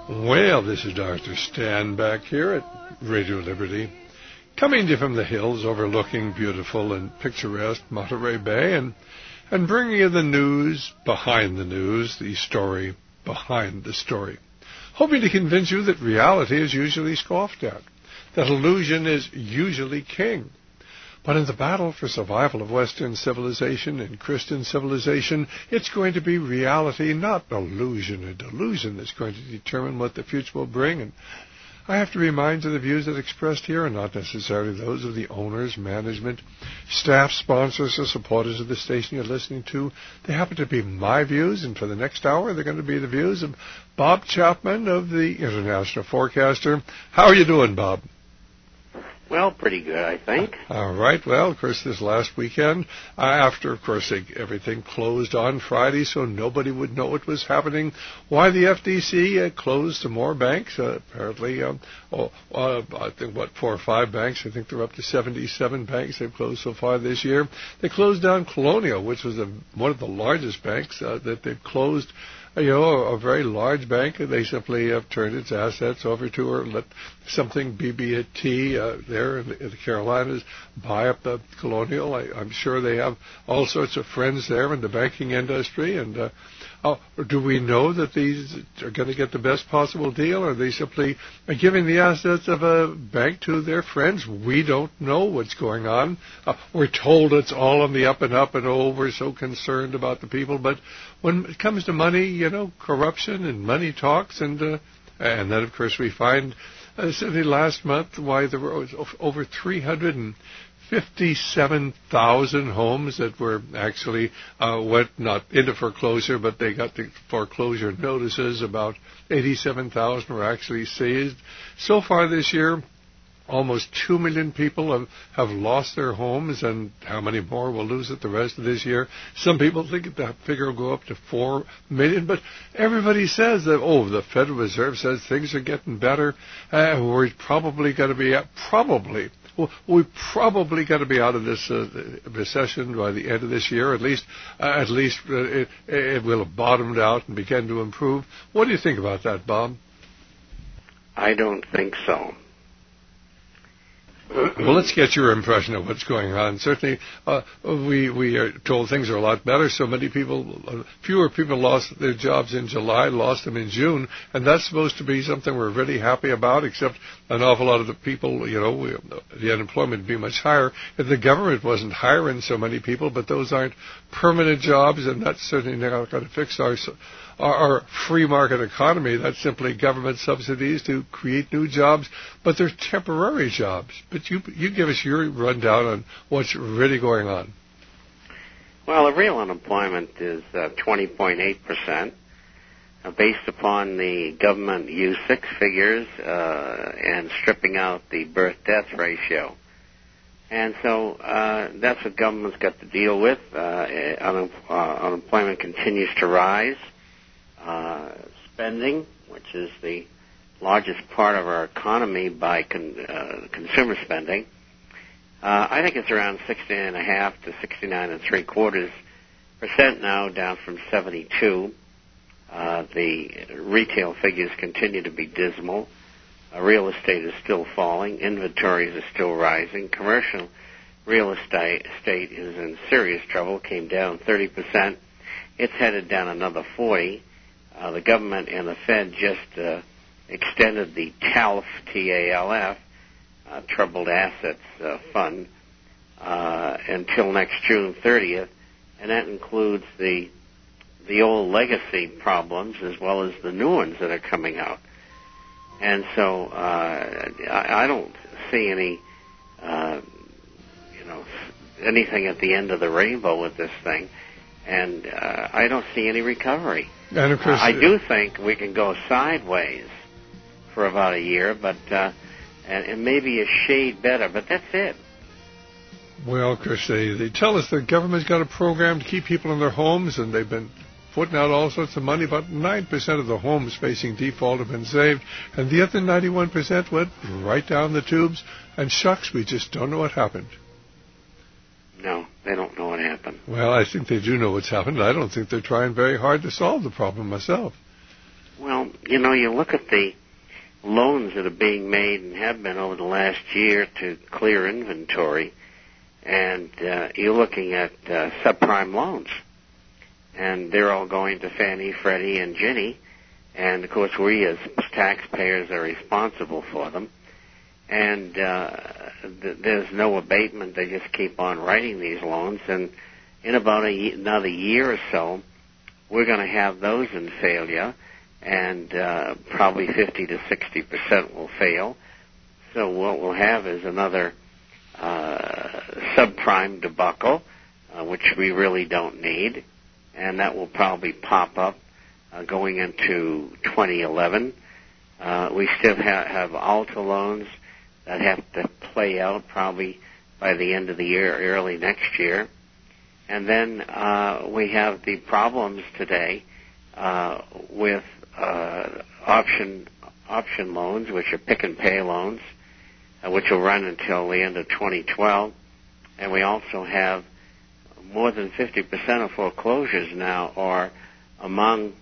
Well, this is Dr. Stan back here at Radio Liberty, coming to you from the hills overlooking beautiful and picturesque Monterey Bay and bringing you the news behind the news, the story behind the story. Hoping to convince you that reality is usually scoffed at, that illusion is usually king. But in the battle for survival of Western civilization and Christian civilization, it's going to be reality, not illusion or delusion, that's going to determine what the future will bring. And I have to remind you the views that are expressed here are not necessarily those of the owners, management, staff, sponsors, or supporters of the station you're listening to. They happen to be my views, and for the next hour, they're going to be the views of Bob Chapman of the International Forecaster. How are you doing, Bob? Well, pretty good, I think. All right. Well, of course, this last weekend, after, of course, everything closed on Friday, so nobody would know what was happening, why the FDC closed some more banks. Apparently, I think, 4 or 5 banks. I think they're up to 77 banks they've closed so far this year. They closed down Colonial, which was one of the largest banks that they've closed. A very large bank. They simply have turned its assets over to her, let something BB&T there in the Carolinas buy up the Colonial. I'm sure they have all sorts of friends there in the banking industry. And do we know that these are going to get the best possible deal, or are they simply giving the assets of a bank to their friends? We don't know what's going on. We're told it's all on the up and up, and we're so concerned about the people. But when it comes to money, corruption and money talks, and then, of course, we find certainly last month why there were over 357,000 homes that were actually went not into foreclosure, but they got the foreclosure notices. About 87,000 were actually seized. So far this year, almost 2 million people have lost their homes, and how many more will lose it the rest of this year? Some people think the figure will go up to 4 million, but everybody says that, the Federal Reserve says things are getting better. We're probably going to be out of this recession by the end of this year. At least it will have bottomed out and begin to improve. What do you think about that, Bob? I don't think so. Well, let's get your impression of what's going on. Certainly, we are told things are a lot better. So many people, fewer people lost their jobs in July, lost them in June, and that's supposed to be something we're really happy about, except an awful lot of the people, the unemployment would be much higher if the government wasn't hiring so many people, but those aren't permanent jobs, and that's certainly not going to fix our free market economy. That's simply government subsidies to create new jobs, but they're temporary jobs. But you give us your rundown on what's really going on. Well, the real unemployment is 20.8%, based upon the government U6 figures and stripping out the birth-death ratio. And so that's what government's got to deal with. Unemployment continues to rise. Spending, which is the largest part of our economy by consumer spending, I think it's around 16.5 to 69.75% now, down from 72. The retail figures continue to be dismal. Real estate is still falling. Inventories are still rising. Commercial real estate is in serious trouble. Came down 30%. It's headed down another 40%. The government and the Fed just extended the TALF, T-A-L-F, Troubled Assets Fund, until next June 30th, and that includes the old legacy problems as well as the new ones that are coming out. And so I don't see anything at the end of the rainbow with this thing, and I don't see any recovery. And of course, I do think we can go sideways for about a year, but and maybe a shade better, but that's it. Well, of course, they tell us the government's got a program to keep people in their homes, and they've been putting out all sorts of money. About 9% of the homes facing default have been saved, and the other 91% went right down the tubes. And shucks, we just don't know what happened. No, they don't know what happened. Well, I think they do know what's happened. I don't think they're trying very hard to solve the problem myself. Well, you look at the loans that are being made and have been over the last year to clear inventory, and you're looking at subprime loans. And they're all going to Fannie, Freddie, and Ginnie. And, of course, we as taxpayers are responsible for them. And there's no abatement. They just keep on writing these loans. And in about another year or so, we're going to have those in failure. And probably 50 to 60% will fail. So what we'll have is another subprime debacle, which we really don't need. And that will probably pop up going into 2011. We still have Alta loans that have to play out probably by the end of the year, early next year. And then we have the problems today with option loans, which are pick and pay loans, which will run until the end of 2012. And we also have more than 50% of foreclosures now are among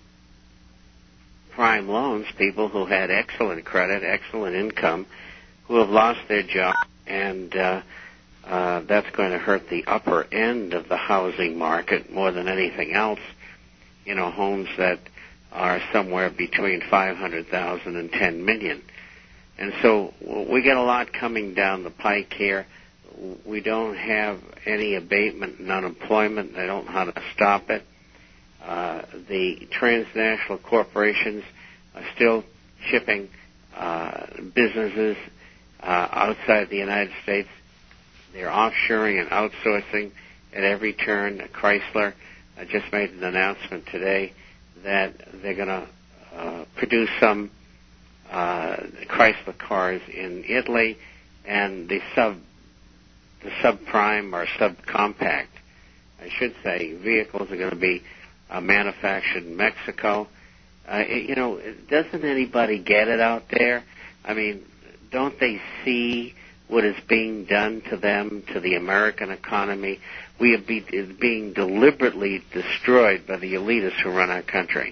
prime loans, people who had excellent credit, excellent income, who have lost their job, and that's going to hurt the upper end of the housing market more than anything else. Homes that are somewhere between 500,000 and 10 million. And so we get a lot coming down the pike here. We don't have any abatement in unemployment. They don't know how to stop it. The transnational corporations are still shipping businesses outside the United States. They're offshoring and outsourcing at every turn. Chrysler just made an announcement today that they're going to produce some Chrysler cars in Italy, and the subprime or subcompact, I should say, vehicles are going to be manufactured in Mexico. Doesn't anybody get it out there? I mean, don't they see what is being done to them, to the American economy? We are being deliberately destroyed by the elitists who run our country.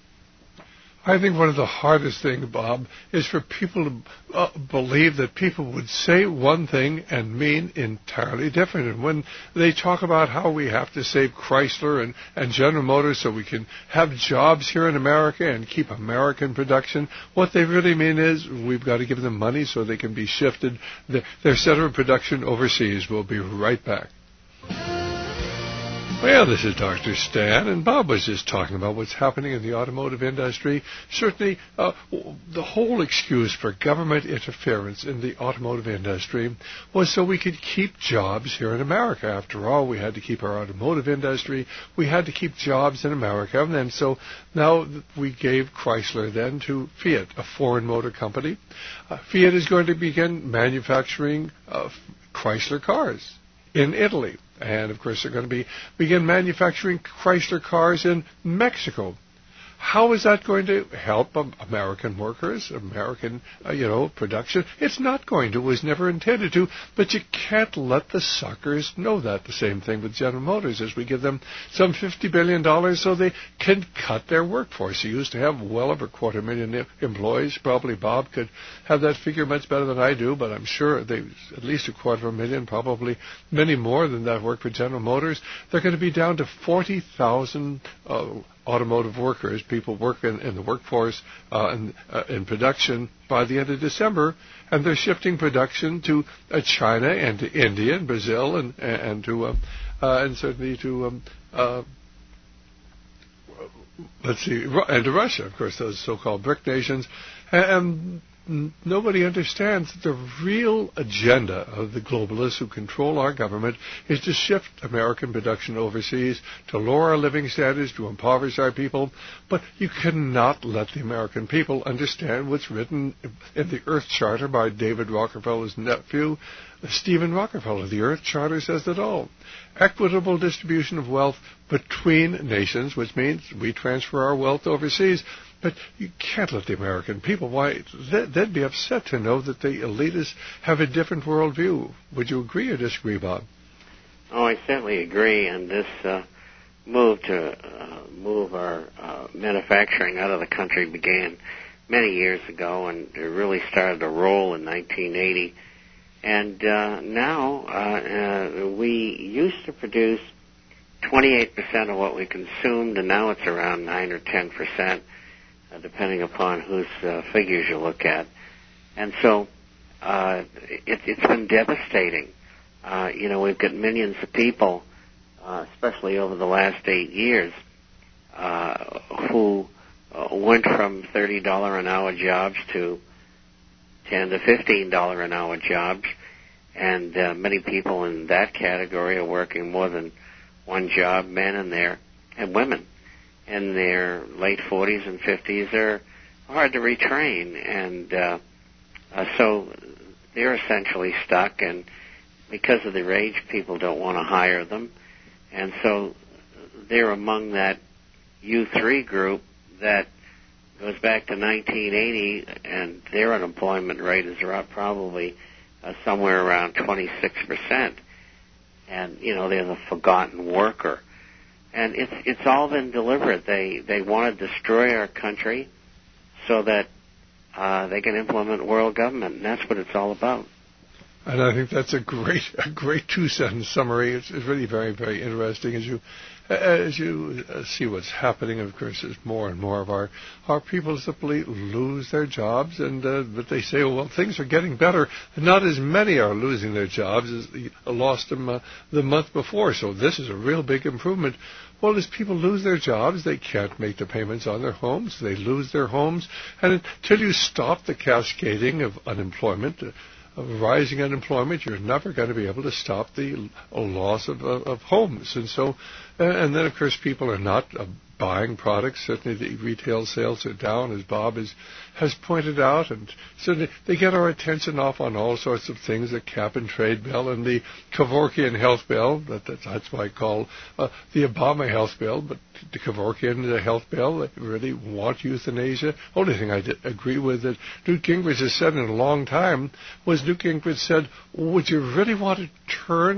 I think one of the hardest things, Bob, is for people to believe that people would say one thing and mean entirely different. And when they talk about how we have to save Chrysler and General Motors so we can have jobs here in America and keep American production, what they really mean is we've got to give them money so they can be shifted their center of production overseas. We'll be right back. Well, this is Dr. Stan, and Bob was just talking about what's happening in the automotive industry. Certainly, the whole excuse for government interference in the automotive industry was so we could keep jobs here in America. After all, we had to keep our automotive industry. We had to keep jobs in America. And then so now we gave Chrysler then to Fiat, a foreign motor company. Fiat is going to begin manufacturing Chrysler cars in Italy. And, of course, they're going to begin manufacturing Chrysler cars in Mexico. How is that going to help American workers, American, production? It's not going to. It was never intended to. But you can't let the suckers know that. The same thing with General Motors, as we give them some $50 billion so they can cut their workforce. They used to have well over 250,000 employees. Probably Bob could have that figure much better than I do, but I'm sure they at least 250,000, probably many more than that work for General Motors. They're going to be down to 40,000 automotive workers, people working in the workforce in production by the end of December, and they're shifting production to China and to India and Brazil and certainly to and to Russia, of course, those so-called BRIC nations, and nobody understands that the real agenda of the globalists who control our government is to shift American production overseas, to lower our living standards, to impoverish our people. But you cannot let the American people understand what's written in the Earth Charter by David Rockefeller's nephew, Stephen Rockefeller. The Earth Charter says it all. Equitable distribution of wealth between nations, which means we transfer our wealth overseas. But you can't let the American people, they'd be upset to know that the elitists have a different worldview. Would you agree or disagree, Bob? Oh, I certainly agree, and this move our manufacturing out of the country began many years ago, and it really started to roll in 1980. And now we used to produce 28% of what we consumed, and now it's around 9 or 10%, depending upon whose figures you look at. And so it's been devastating. We've got millions of people, especially over the last 8 years, who went from $30 an hour jobs to $10 to $15 an hour jobs, and many people in that category are working more than one job. Men and women in their late 40s and 50s are hard to retrain, and so they're essentially stuck, and because of their age, people don't want to hire them, and so they're among that U3 group that goes back to 1980, and their unemployment rate is probably somewhere around 26%. And, they're the forgotten worker. And it's all been deliberate. They want to destroy our country so that they can implement world government, and that's what it's all about. And I think that's a great two-sentence summary. It's really very, very interesting as you see what's happening. Of course, as more and more of our people simply lose their jobs, but they say, well, things are getting better. Not as many are losing their jobs as lost them the month before. So this is a real big improvement. Well, as people lose their jobs, they can't make the payments on their homes. They lose their homes. And until you stop the cascading of unemployment, of rising unemployment, you're never going to be able to stop the loss of homes. And so, and then, of course, people are not buying products. Certainly the retail sales are down, as Bob has pointed out. And so they get our attention off on all sorts of things, the cap and trade bill and the Kevorkian health bill. That's what I call the Obama health bill, but the Kevorkian health bill, they really want euthanasia. Only thing I agree with that Newt Gingrich has said in a long time was Newt Gingrich said, would you really want to turn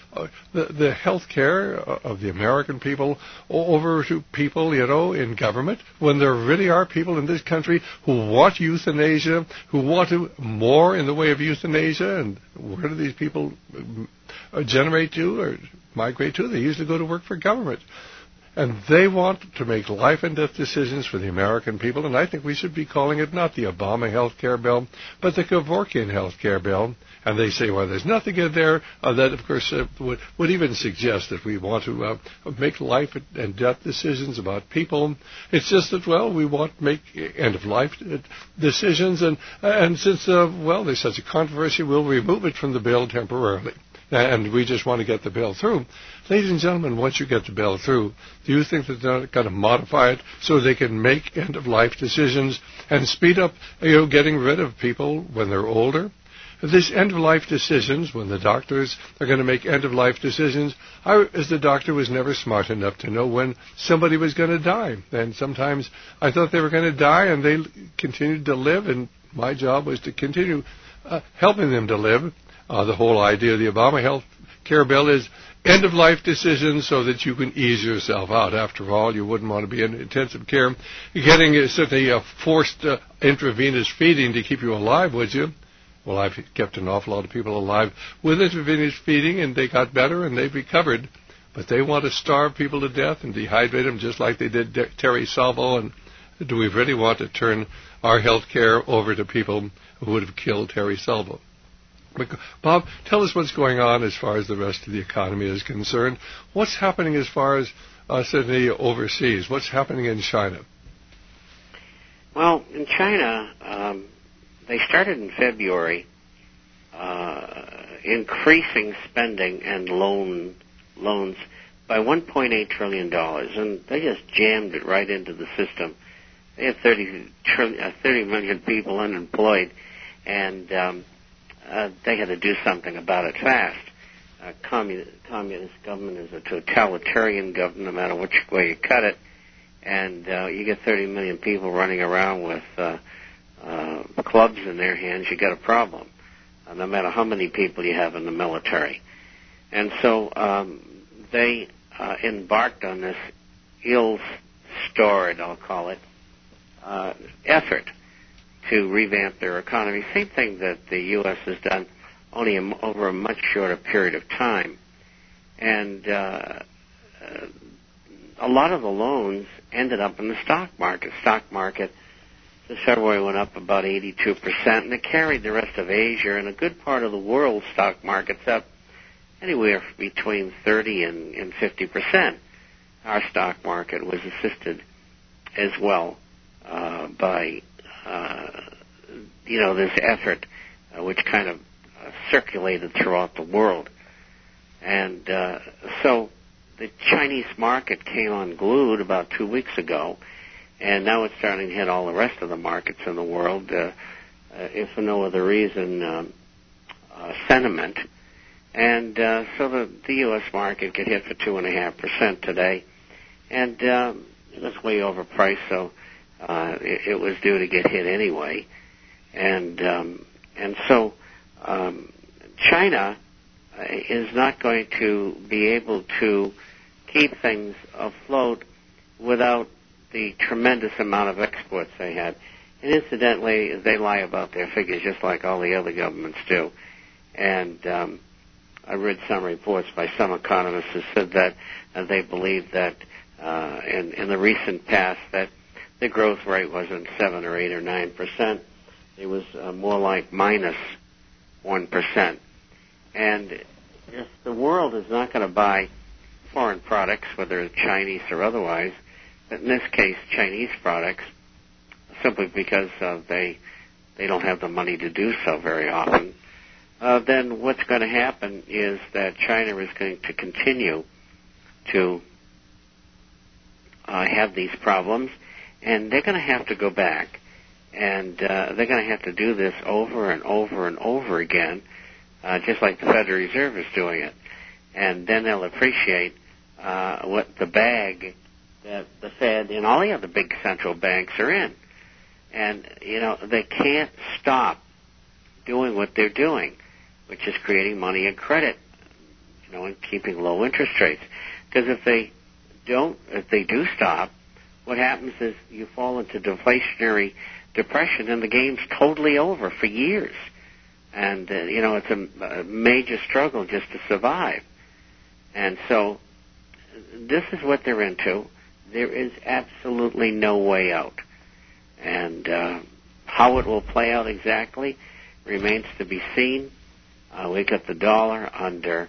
the health care of the American people over to people, in government, when there really are people in this country who want euthanasia, who want more in the way of euthanasia? And where do these people generate to or migrate to? They usually go to work for government. And they want to make life and death decisions for the American people, and I think we should be calling it not the Obama health care bill, but the Kevorkian health care bill. And they say, well, there's nothing in there that, of course, would even suggest that we want to make life and death decisions about people. It's just that, well, we want to make end-of-life decisions, and since, there's such a controversy, we'll remove it from the bill temporarily. And we just want to get the bill through. Ladies and gentlemen, once you get the bill through, do you think that they're going to modify it so they can make end-of-life decisions and speed up, getting rid of people when they're older? This end-of-life decisions, when the doctors are going to make end-of-life decisions, I, as the doctor, was never smart enough to know when somebody was going to die. And sometimes I thought they were going to die, and they continued to live, and my job was to continue helping them to live. The whole idea of the Obama health care bill is end-of-life decisions so that you can ease yourself out. After all, you wouldn't want to be in intensive care getting certainly a forced intravenous feeding to keep you alive, would you? Well, I've kept an awful lot of people alive with intravenous feeding, and they got better and they've recovered. But they want to starve people to death and dehydrate them just like they did Terry Salvo. And do we really want to turn our health care over to people who would have killed Terry Salvo? Bob, tell us what's going on as far as the rest of the economy is concerned. What's happening as far as certainly overseas? What's happening in China? Well, in China, they started in February increasing spending and loans by $1.8 trillion, and they just jammed it right into the system. They have 30 million people unemployed, and they had to do something about it fast. Communist government is a totalitarian government, no matter which way you cut it, and you get 30 million people running around with clubs in their hands, you got a problem, no matter how many people you have in the military. And so they embarked on this ill-starred, I'll call it, effort to revamp their economy. Same thing that the U.S. has done, only over a much shorter period of time. And a lot of the loans ended up in the stock market. Stock market this February went up about 82%, and it carried the rest of Asia and a good part of the world's stock markets up anywhere between 30 and 50%. Our stock market was assisted as well by this effort, which kind of circulated throughout the world. And so the Chinese market came unglued about 2 weeks ago, and now it's starting to hit all the rest of the markets in the world, if for no other reason, sentiment. And so the U.S. market get hit for 2.5% today, and it was way overpriced, so it was due to get hit anyway. And so China is not going to be able to keep things afloat without the tremendous amount of exports they had. And incidentally, they lie about their figures just like all the other governments do. And I read some reports by some economists who said that they believe that in the recent past that the growth rate wasn't 7 or 8 or 9%. It was more like minus 1%. And if the world is not going to buy foreign products, whether it's Chinese or otherwise, but in this case Chinese products, simply because they don't have the money to do so very often, then what's going to happen is that China is going to continue to have these problems, and they're going to have to go back. And they're going to have to do this over and over and over again, just like the Federal Reserve is doing it. And then they'll appreciate what the bag that the Fed and all the other big central banks are in. And, they can't stop doing what they're doing, which is creating money and credit, and keeping low interest rates. Because if they do stop, what happens is you fall into deflationary depression, and the game's totally over for years. And, it's a major struggle just to survive. And so this is what they're into. There is absolutely no way out. And how it will play out exactly remains to be seen. We got the dollar under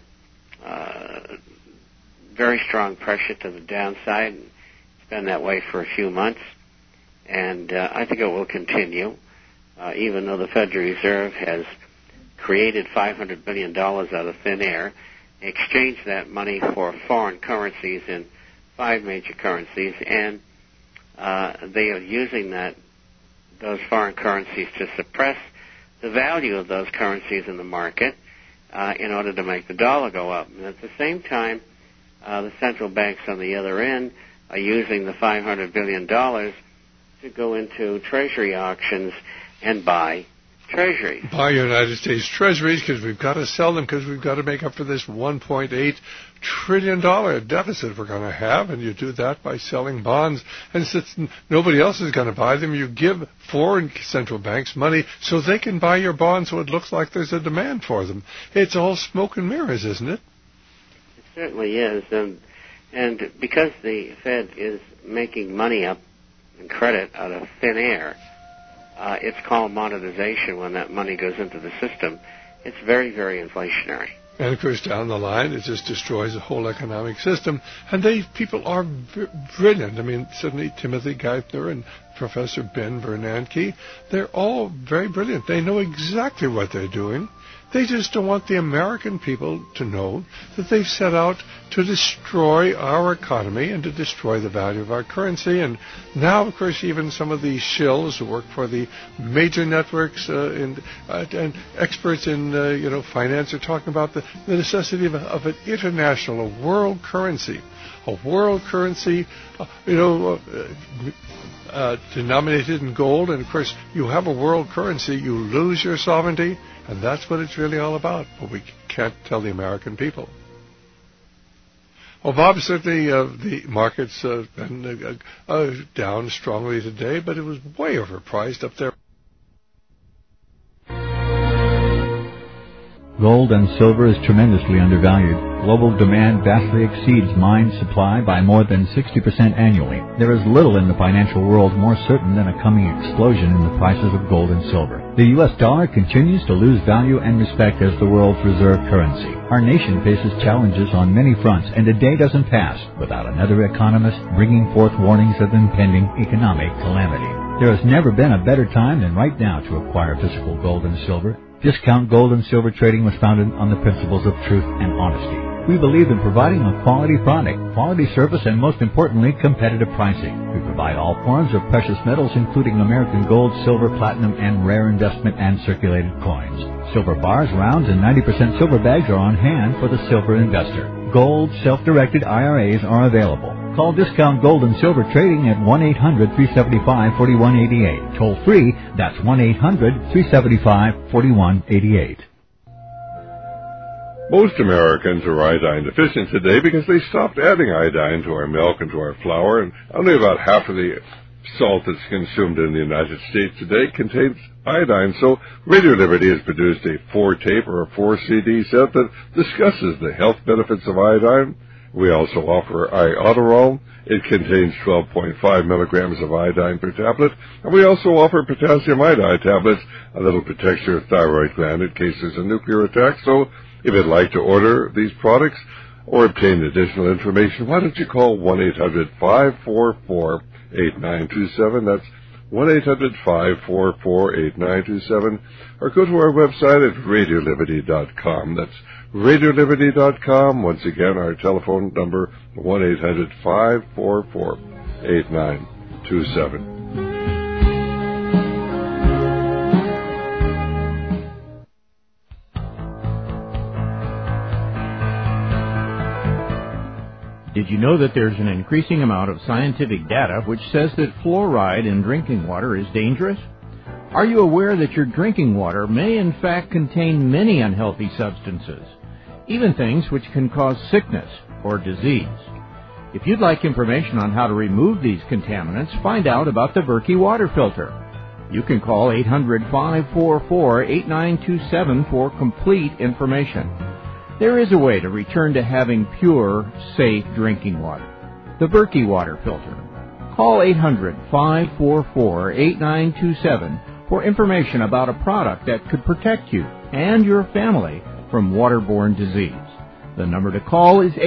very strong pressure to the downside. It's been that way for a few months. And I think it will continue, even though the Federal Reserve has created $500 billion out of thin air, exchanged that money for foreign currencies in 5 major currencies, and they are using those foreign currencies to suppress the value of those currencies in the market in order to make the dollar go up. And at the same time, the central banks on the other end are using the $500 billion to go into treasury auctions and buy treasuries. Buy United States treasuries because we've got to sell them because we've got to make up for this $1.8 trillion deficit we're going to have, and you do that by selling bonds. And since nobody else is going to buy them, you give foreign central banks money so they can buy your bonds so it looks like there's a demand for them. It's all smoke and mirrors, isn't it? It certainly is. And because the Fed is making money up in credit out of thin air, it's called monetization when that money goes into the system. It's very, very inflationary. And, of course, down the line, it just destroys the whole economic system. And people are brilliant. I mean, certainly Timothy Geithner and Professor Ben Bernanke, they're all very brilliant. They know exactly what they're doing. They just don't want the American people to know that they've set out to destroy our economy and to destroy the value of our currency. And now, of course, even some of these shills who work for the major networks and experts in finance are talking about the necessity of an international, a world currency. A world currency, denominated in gold. And, of course, you have a world currency, you lose your sovereignty. And that's what it's really all about, but we can't tell the American people. Well, Bob, certainly the market's been down strongly today, but it was way overpriced up there. Gold and silver is tremendously undervalued. Global demand vastly exceeds mine supply by more than 60% annually. There is little in the financial world more certain than a coming explosion in the prices of gold and silver. The U.S. dollar continues to lose value and respect as the world's reserve currency. Our nation faces challenges on many fronts, and a day doesn't pass without another economist bringing forth warnings of impending economic calamity. There has never been a better time than right now to acquire physical gold and silver. Discount Gold and Silver Trading was founded on the principles of truth and honesty. We believe in providing a quality product, quality service, and most importantly, competitive pricing. We provide all forms of precious metals, including American gold, silver, platinum, and rare investment and circulated coins. Silver bars, rounds, and 90% silver bags are on hand for the silver investor. Gold self-directed IRAs are available. Call Discount Gold and Silver Trading at 1-800-375-4188. Toll free, that's 1-800-375-4188. Most Americans are iodine deficient today because they stopped adding iodine to our milk and to our flour, and only about half of the salt that's consumed in the United States today contains iodine. So Radio Liberty has produced a 4-tape or a 4-CD set that discusses the health benefits of iodine. We also offer Iodoral. It contains 12.5 milligrams of iodine per tablet. And we also offer potassium iodide tablets that'll protect your thyroid gland in case there's a nuclear attack. So if you'd like to order these products or obtain additional information, why don't you call 1-800-544-8927. That's 1-800-544-8927. Or go to our website at radioliberty.com. That's radioliberty.com. Once again, our telephone number, 1-800-544-8927. Did you know that there's an increasing amount of scientific data which says that fluoride in drinking water is dangerous? Are you aware that your drinking water may in fact contain many unhealthy substances, even things which can cause sickness or disease? If you'd like information on how to remove these contaminants, find out about the Berkey water filter. You can call 800-544-8927 for complete information. There is a way to return to having pure, safe drinking water. The Berkey water filter. Call 800-544-8927 for information about a product that could protect you and your family from waterborne disease. The number to call is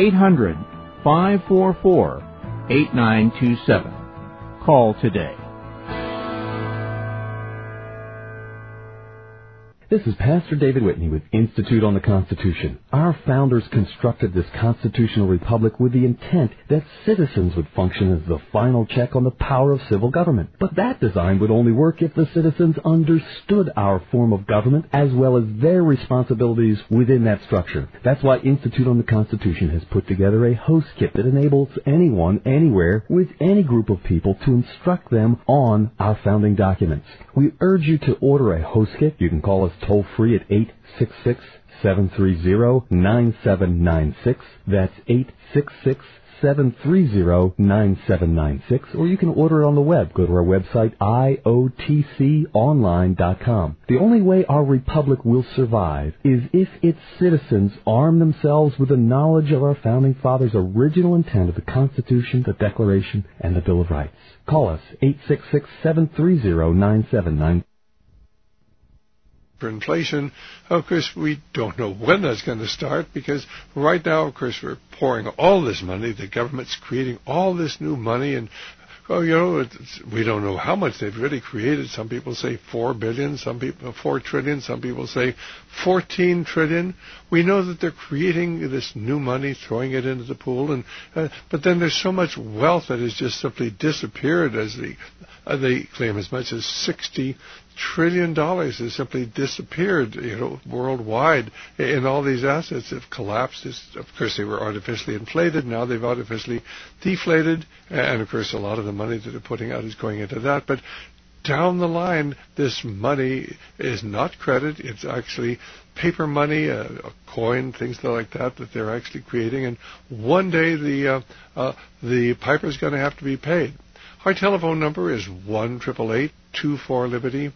800-544-8927. Call today. This is Pastor David Whitney with Institute on the Constitution. Our founders constructed this constitutional republic with the intent that citizens would function as the final check on the power of civil government. But that design would only work if the citizens understood our form of government as well as their responsibilities within that structure. That's why Institute on the Constitution has put together a host kit that enables anyone, anywhere, with any group of people to instruct them on our founding documents. We urge you to order a host kit. You can call us toll-free at 866-730-9796. That's 866-730-9796. Or you can order it on the web. Go to our website, iotconline.com. The only way our republic will survive is if its citizens arm themselves with the knowledge of our founding fathers' original intent of the Constitution, the Declaration, and the Bill of Rights. Call us, 866-730-9796. For inflation, of course, we don't know when that's going to start because right now, of course, we're pouring all this money. The government's creating all this new money, and we don't know how much they've really created. Some people say 4 billion, some people 4 trillion, some people say 14 trillion. We know that they're creating this new money, throwing it into the pool, and but then there's so much wealth that has just simply disappeared. As they claim, as much as $60 trillion has simply disappeared, worldwide, and all these assets have collapsed. Of course, they were artificially inflated. Now they've artificially deflated, and of course, a lot of the money that they're putting out is going into that. But down the line, this money is not credit. It's actually paper money, a coin, things like that they're actually creating. And one day the piper's going to have to be paid. Our telephone number is 1-888-24-LIBERTY,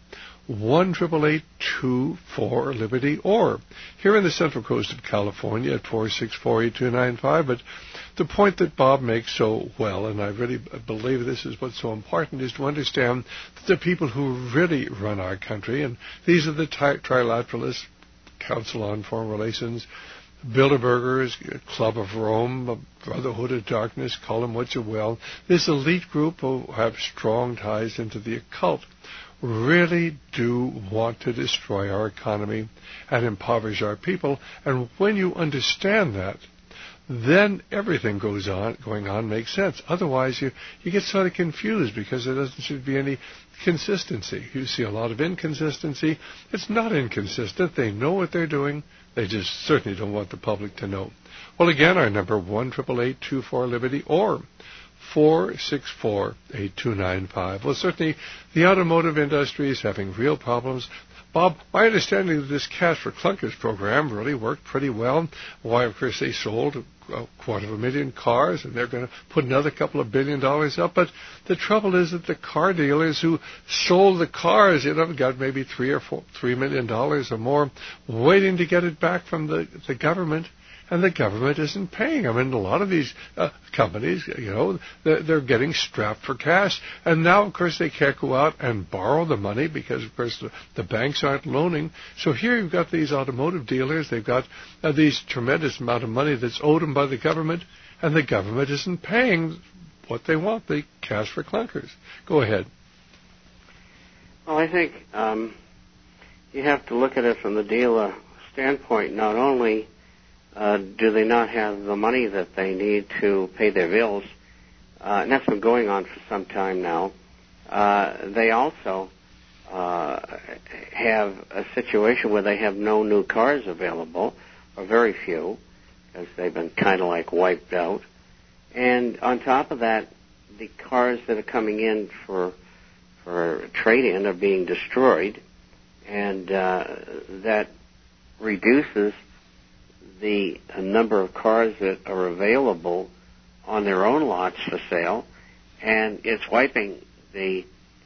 1-888-24-LIBERTY, or here in the Central Coast of California at 464-8295. But the point that Bob makes so well, and I really believe this is what's so important, is to understand that the people who really run our country, and these are the trilateralists, Council on Foreign Relations, Bilderbergers, Club of Rome, Brotherhood of Darkness, call them what you will, this elite group who have strong ties into the occult, really do want to destroy our economy and impoverish our people. And when you understand that, then everything going on makes sense. Otherwise, you get sort of confused because there doesn't seem to be any consistency. You see a lot of inconsistency. It's not inconsistent. They know what they're doing. They just certainly don't want the public to know. Well, again, our number 1-888-24-LIBERTY or 464-8295. Well, certainly the automotive industry is having real problems. Bob, my understanding of this Cash for Clunkers program really worked pretty well. Why, of course, they sold 250,000 cars, and they're going to put another couple of $1 billion up. But the trouble is that the car dealers who sold the cars, got maybe $3 million or more, waiting to get it back from the government. And the government isn't paying them. And a lot of these companies, they're getting strapped for cash. And now, of course, they can't go out and borrow the money because, of course, the banks aren't loaning. So here you've got these automotive dealers. They've got these tremendous amount of money that's owed them by the government, and the government isn't paying what they want, the cash for clunkers. Go ahead. Well, I think you have to look at it from the dealer standpoint. Not only do they not have the money that they need to pay their bills, and that's been going on for some time now, they also have a situation where they have no new cars available, or very few, because they've been kind of like wiped out. And on top of that, the cars that are coming in for trade-in are being destroyed, and that reduces the number of cars that are available on their own lots for sale, and it's wiping the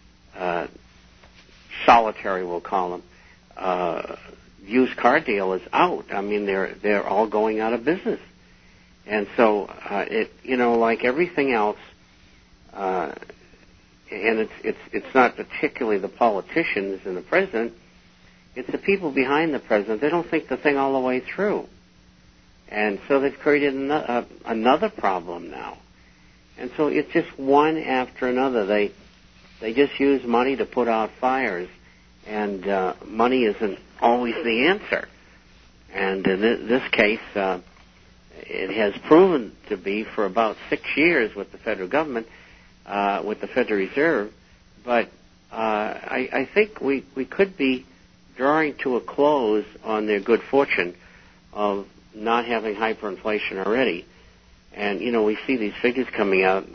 solitary, we'll call them, used car dealers out. I mean, they're all going out of business. And so like everything else, and it's not particularly the politicians and the president, it's the people behind the president. They don't think the thing all the way through. And so they've created another problem now. And so it's just one after another. They just use money to put out fires, and money isn't always the answer. And in this case, it has proven to be for about 6 years with the federal government, with the Federal Reserve. But I think we could be drawing to a close on their good fortune of not having hyperinflation already. And, we see these figures coming out,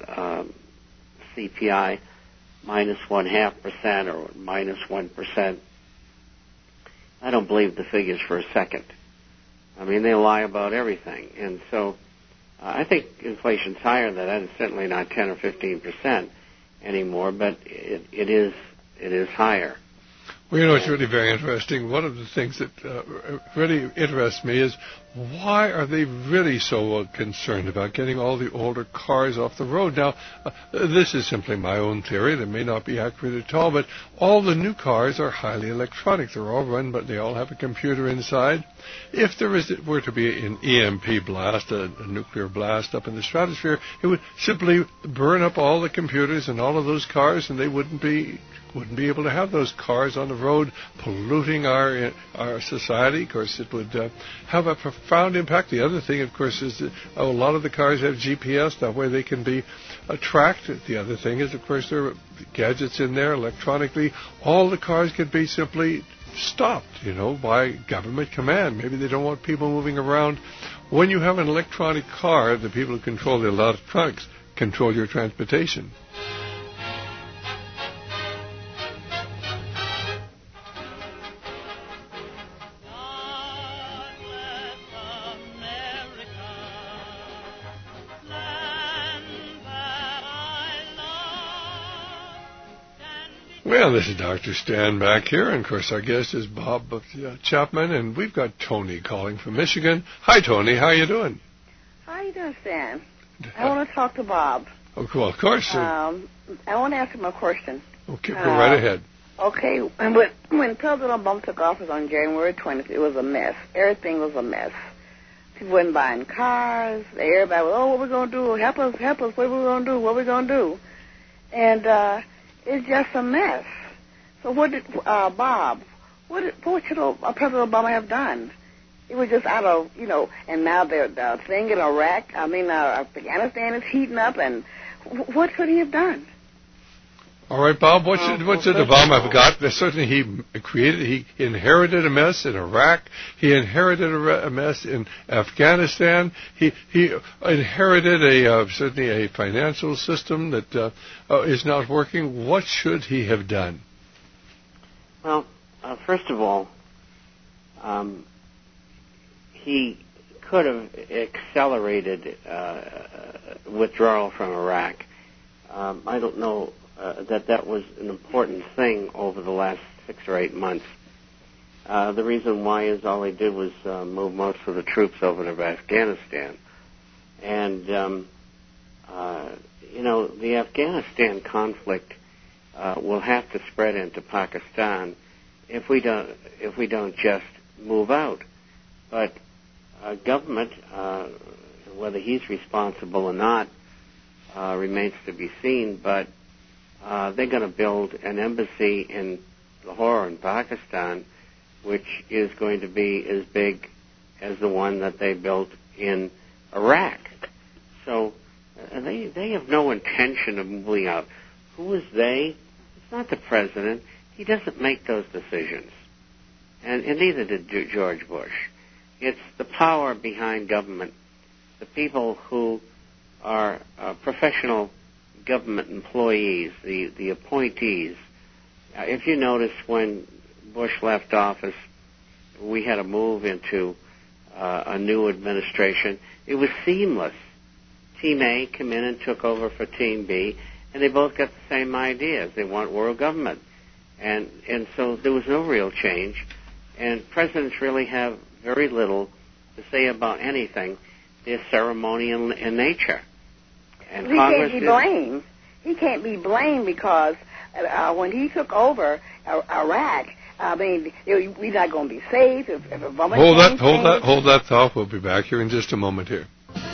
CPI minus 0.5% or minus 1%. I don't believe the figures for a second. I mean, they lie about everything. And so I think inflation's higher than that. It's certainly not 10 or 15% anymore, but it is higher. Well, it's really very interesting. One of the things that really interests me is why are they really so concerned about getting all the older cars off the road? Now, this is simply my own theory. That may not be accurate at all, but all the new cars are highly electronic. They're all run, but they all have a computer inside. If there were to be an EMP blast, a nuclear blast up in the stratosphere, it would simply burn up all the computers and all of those cars, and they wouldn't be able to have those cars on the road polluting our society. Of course, it would have a profound impact. The other thing, of course, is that a lot of the cars have GPS. That way they can be tracked. The other thing is, of course, there are gadgets in there electronically. All the cars could be simply stopped, by government command. Maybe they don't want people moving around. When you have an electronic car, the people who control the electronics control your transportation. Well, this is Dr. Stan back here, and of course our guest is Bob Chapman, and we've got Tony calling from Michigan. Hi, Tony. How you doing? How you doing, Stan? I want to talk to Bob. Oh, cool. Of course. I want to ask him a question. Okay, go right ahead. Okay, when President Obama took office on January 20th, it was a mess. Everything was a mess. People weren't buying cars. Everybody was, what are we going to do? Help us. What are we going to do? What are we going to do? And it's just a mess. So what did, Bob, what should President Obama have done? It was just out of, and now the thing in Iraq, Afghanistan is heating up, and what could he have done? All right, Bob, what should Obama have got? Certainly he inherited a mess in Iraq. He inherited a mess in Afghanistan. He inherited certainly a financial system that is not working. What should he have done? Well, first of all, he could have accelerated withdrawal from Iraq. I don't know that was an important thing over the last 6 or 8 months. The reason why is all he did was move most of the troops over to Afghanistan. And, the Afghanistan conflict will have to spread into Pakistan if we don't just move out. But government, whether he's responsible or not, remains to be seen, but they're going to build an embassy in Lahore in Pakistan, which is going to be as big as the one that they built in Iraq. So they have no intention of moving out. Who is they? It's not the president. He doesn't make those decisions. And neither did George Bush. It's the power behind government, the people who are professional government employees, the appointees. If you notice, when Bush left office, we had a move into a new administration. It was seamless. Team A came in and took over for Team B, and they both got the same ideas. They want world government. And so there was no real change. And presidents really have very little to say about anything. They're ceremonial in nature. And he can't be blamed. He can't be blamed because when he took over Iraq, we're not going to be safe if Obama. Hold that thought. We'll be back here in just a moment here.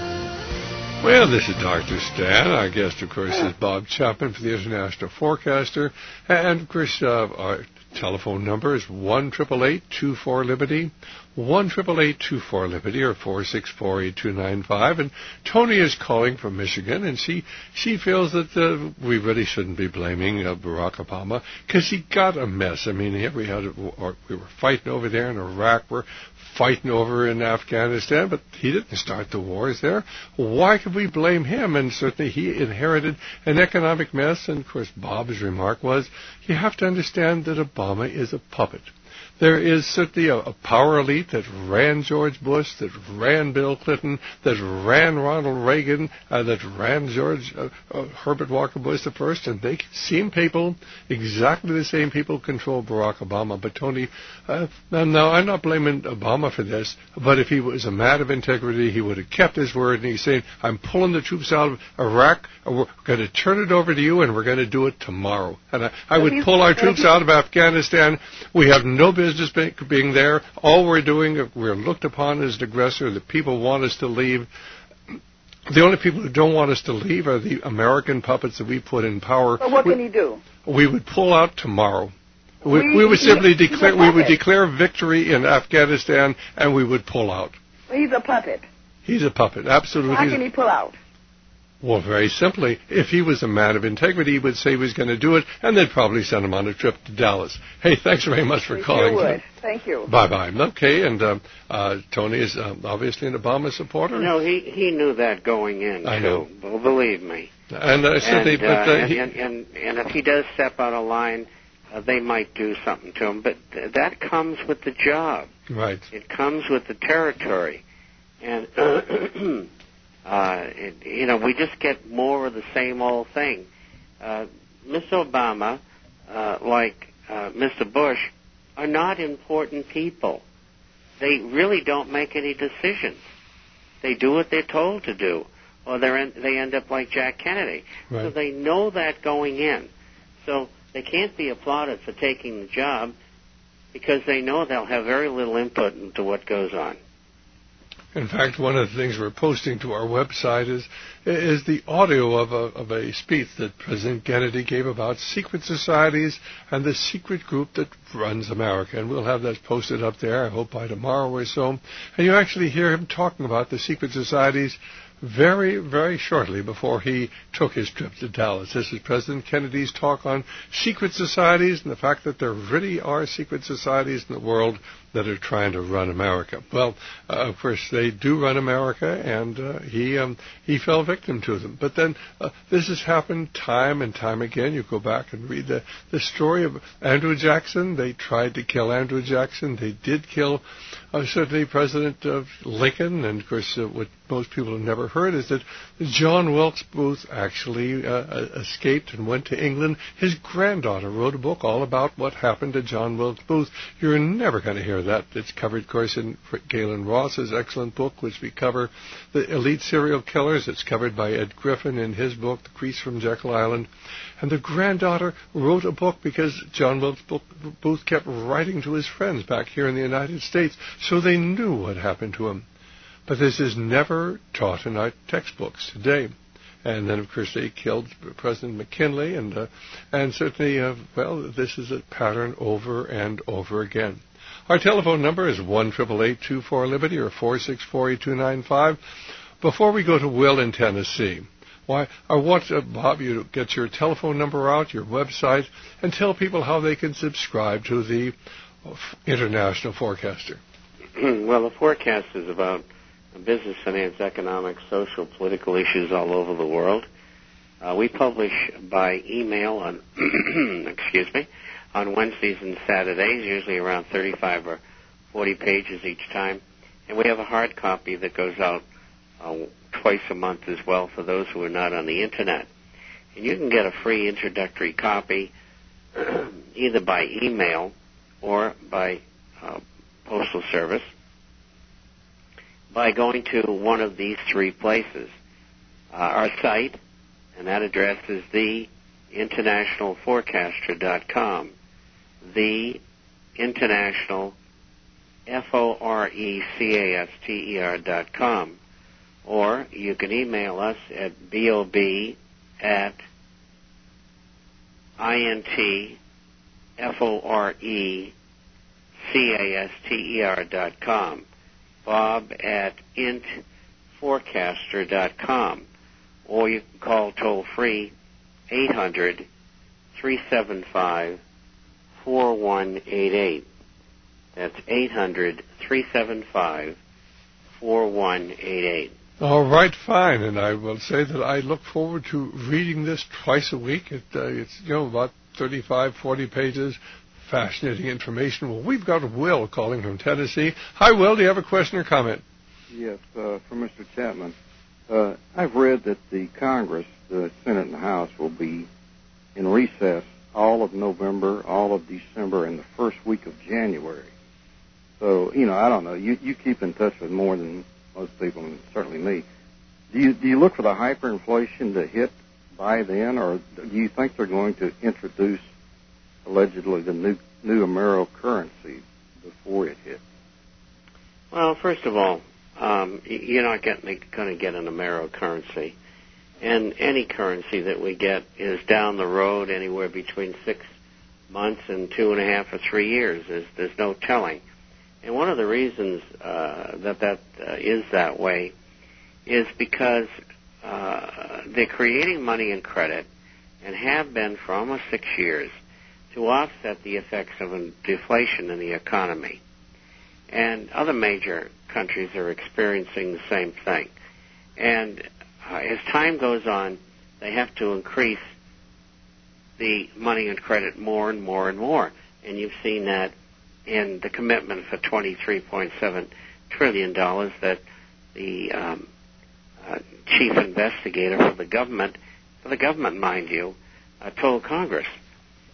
Well, this is Dr. Stan. Our guest, of course, is Bob Chapman for the International Forecaster. And, of course, our telephone number is 1-888-24-LIBERTY, 1-888-24-LIBERTY, or 464-8295. And Tony is calling from Michigan, and she feels that we really shouldn't be blaming Barack Obama because he got a mess. I mean, here we were fighting over there in Iraq. We're fighting over in Afghanistan, but he didn't start the wars there. Why could we blame him? And certainly he inherited an economic mess. And, of course, Bob's remark was, you have to understand that Obama is a puppet. There is certainly a power elite that ran George Bush, that ran Bill Clinton, that ran Ronald Reagan, that ran Herbert Walker Bush the first, and they seem people, exactly the same people control Barack Obama. But Tony, now I'm not blaming Obama for this, but if he was a man of integrity, he would have kept his word, and he's saying, I'm pulling the troops out of Iraq, we're going to turn it over to you, and we're going to do it tomorrow. And I would pull our troops out of Afghanistan. We have no business being there. All we're doing, we're looked upon as the aggressor. The people want us to leave. The only people who don't want us to leave are the American puppets that we put in power. But what can he do? We would pull out tomorrow. We would simply declare victory in Afghanistan, and we would pull out. He's a puppet. He's a puppet, absolutely. How can he pull out? Well, very simply, if he was a man of integrity, he would say he was going to do it, and they'd probably send him on a trip to Dallas. Hey, thanks very much for calling. Sure would. Thank you. Bye-bye. Okay, and Tony is obviously an Obama supporter. No, he knew that going in, I know. Well, believe me. And if he does step out of line, they might do something to him. But that comes with the job. Right. It comes with the territory. And... we just get more of the same old thing. Miss Obama like Mr. Bush are not important people. They really don't make any decisions. They do what they're told to do, or they end up like Jack Kennedy. Right. So they know that going in. So they can't be applauded for taking the job because they know they'll have very little input into what goes on. In fact, one of the things we're posting to our website is the audio of a speech that President Kennedy gave about secret societies and the secret group that runs America. And we'll have that posted up there, I hope, by tomorrow or so. And you actually hear him talking about the secret societies very, very shortly before he took his trip to Dallas. This is President Kennedy's talk on secret societies and the fact that there really are secret societies in the world that are trying to run America. Well, of course, they do run America, and he fell victim to them. But then this has happened time and time again. You go back and read the story of Andrew Jackson. They tried to kill Andrew Jackson. They did kill certainly President Lincoln. And, of course, what most people have never heard is that John Wilkes Booth actually escaped and went to England. His granddaughter wrote a book all about what happened to John Wilkes Booth. You're never going to hear that. It's covered, of course, in Galen Ross's excellent book, which we cover, The Elite Serial Killers. It's covered by Ed Griffin in his book, The Crease from Jekyll Island. And the granddaughter wrote a book because John Wilkes Booth kept writing to his friends back here in the United States, so they knew what happened to him. But this is never taught in our textbooks today. And then, of course, they killed President McKinley, and certainly, this is a pattern over and over again. Our telephone number is 1-888-24-LIBERTY or 464-8295. Before we go to Will in Tennessee, I want, Bob, you to get your telephone number out, your website, and tell people how they can subscribe to the International Forecaster. Well, the forecast is about business, finance, economic, social, political issues all over the world. We publish by email on, on Wednesdays and Saturdays, usually around 35 or 40 pages each time. And we have a hard copy that goes out twice a month as well for those who are not on the Internet. And you can get a free introductory copy either by email or by postal service by going to one of these three places. Our site, and that address is theinternationalforecaster.com. The International FORECASTER.com. Or you can email us at bob@intforecaster.com. bob@intforecaster.com. Or you can call toll-free 800-375-4188. That's 800-375-4188. All right, fine. And I will say that I look forward to reading this twice a week. It's about 35, 40 pages. Fascinating information. Well, we've got Will calling from Tennessee. Hi, Will. Do you have a question or comment? Yes, for Mr. Chapman. I've read that the Congress, the Senate and the House, will be in recess all of November, all of December, and the first week of January. So, I don't know. You keep in touch with more than most people, and certainly me. Do you look for the hyperinflation to hit by then, or do you think they're going to introduce allegedly the new Amero currency before it hits? Well, first of all, you're not going to get an Amero currency. And any currency that we get is down the road anywhere between 6 months and 2.5 or 3 years. There's no telling. And one of the reasons that is that way is because they're creating money and credit and have been for almost 6 years to offset the effects of deflation in the economy. And other major countries are experiencing the same thing. And as time goes on, they have to increase the money and credit more and more and more. And you've seen that in the commitment for $23.7 trillion that the chief investigator for the government, mind you, told Congress.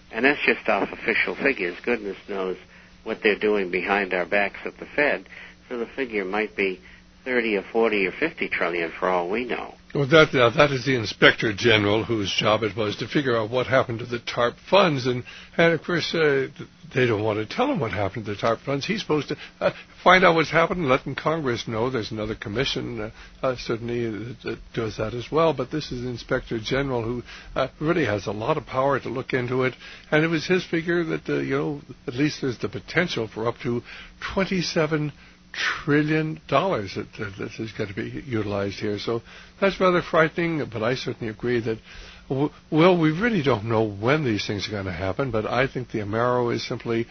And that's just off official figures. Goodness knows what they're doing behind our backs at the Fed. So the figure might be 30 or 40 or 50 trillion for all we know. Well, that is the Inspector General whose job it was to figure out what happened to the TARP funds. And of course, they don't want to tell him what happened to the TARP funds. He's supposed to find out what's happened and letting Congress know. There's another commission, certainly, that does that as well. But this is the Inspector General who really has a lot of power to look into it. And it was his figure that, at least there's the potential for up to $27 trillion that this is going to be utilized here. So that's rather frightening, but I certainly agree that, well, we really don't know when these things are going to happen, but I think the Amero is simply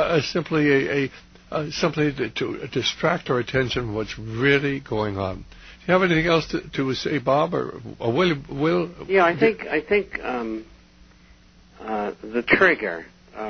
something to distract our attention from what's really going on. Do you have anything else to say, Bob, or Will? Yeah, I think the trigger,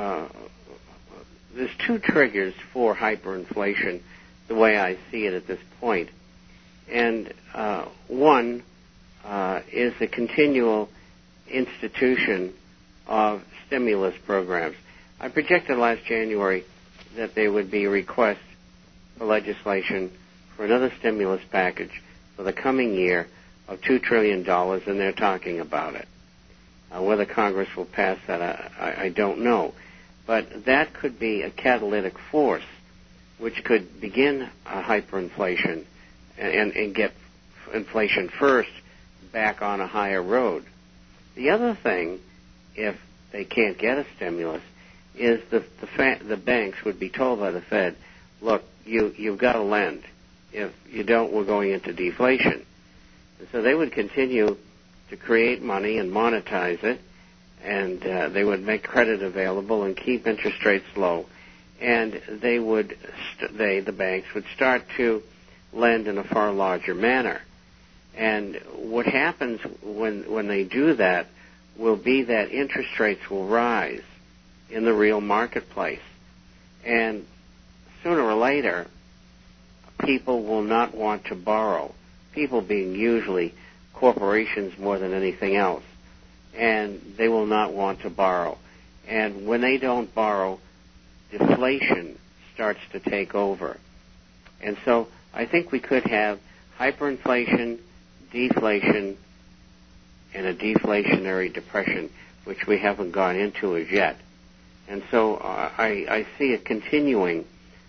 there's two triggers for hyperinflation, the way I see it at this point. And one is the continual institution of stimulus programs. I projected last January that there would be a request for legislation for another stimulus package for the coming year of $2 trillion, and they're talking about it. Whether Congress will pass that, I don't know. But that could be a catalytic force which could begin hyperinflation and get inflation first back on a higher road. The other thing, if they can't get a stimulus, is the banks would be told by the Fed, look, you've got to lend. If you don't, we're going into deflation. And so they would continue to create money and monetize it, and they would make credit available and keep interest rates low. And they would, the banks would start to lend in a far larger manner. And what happens when they do that will be that interest rates will rise in the real marketplace. And sooner or later, people will not want to borrow, people being usually corporations more than anything else. And they will not want to borrow. And when they don't borrow, deflation starts to take over. And so I think we could have hyperinflation, deflation, and a deflationary depression, which we haven't gone into as yet. And so I see a continuing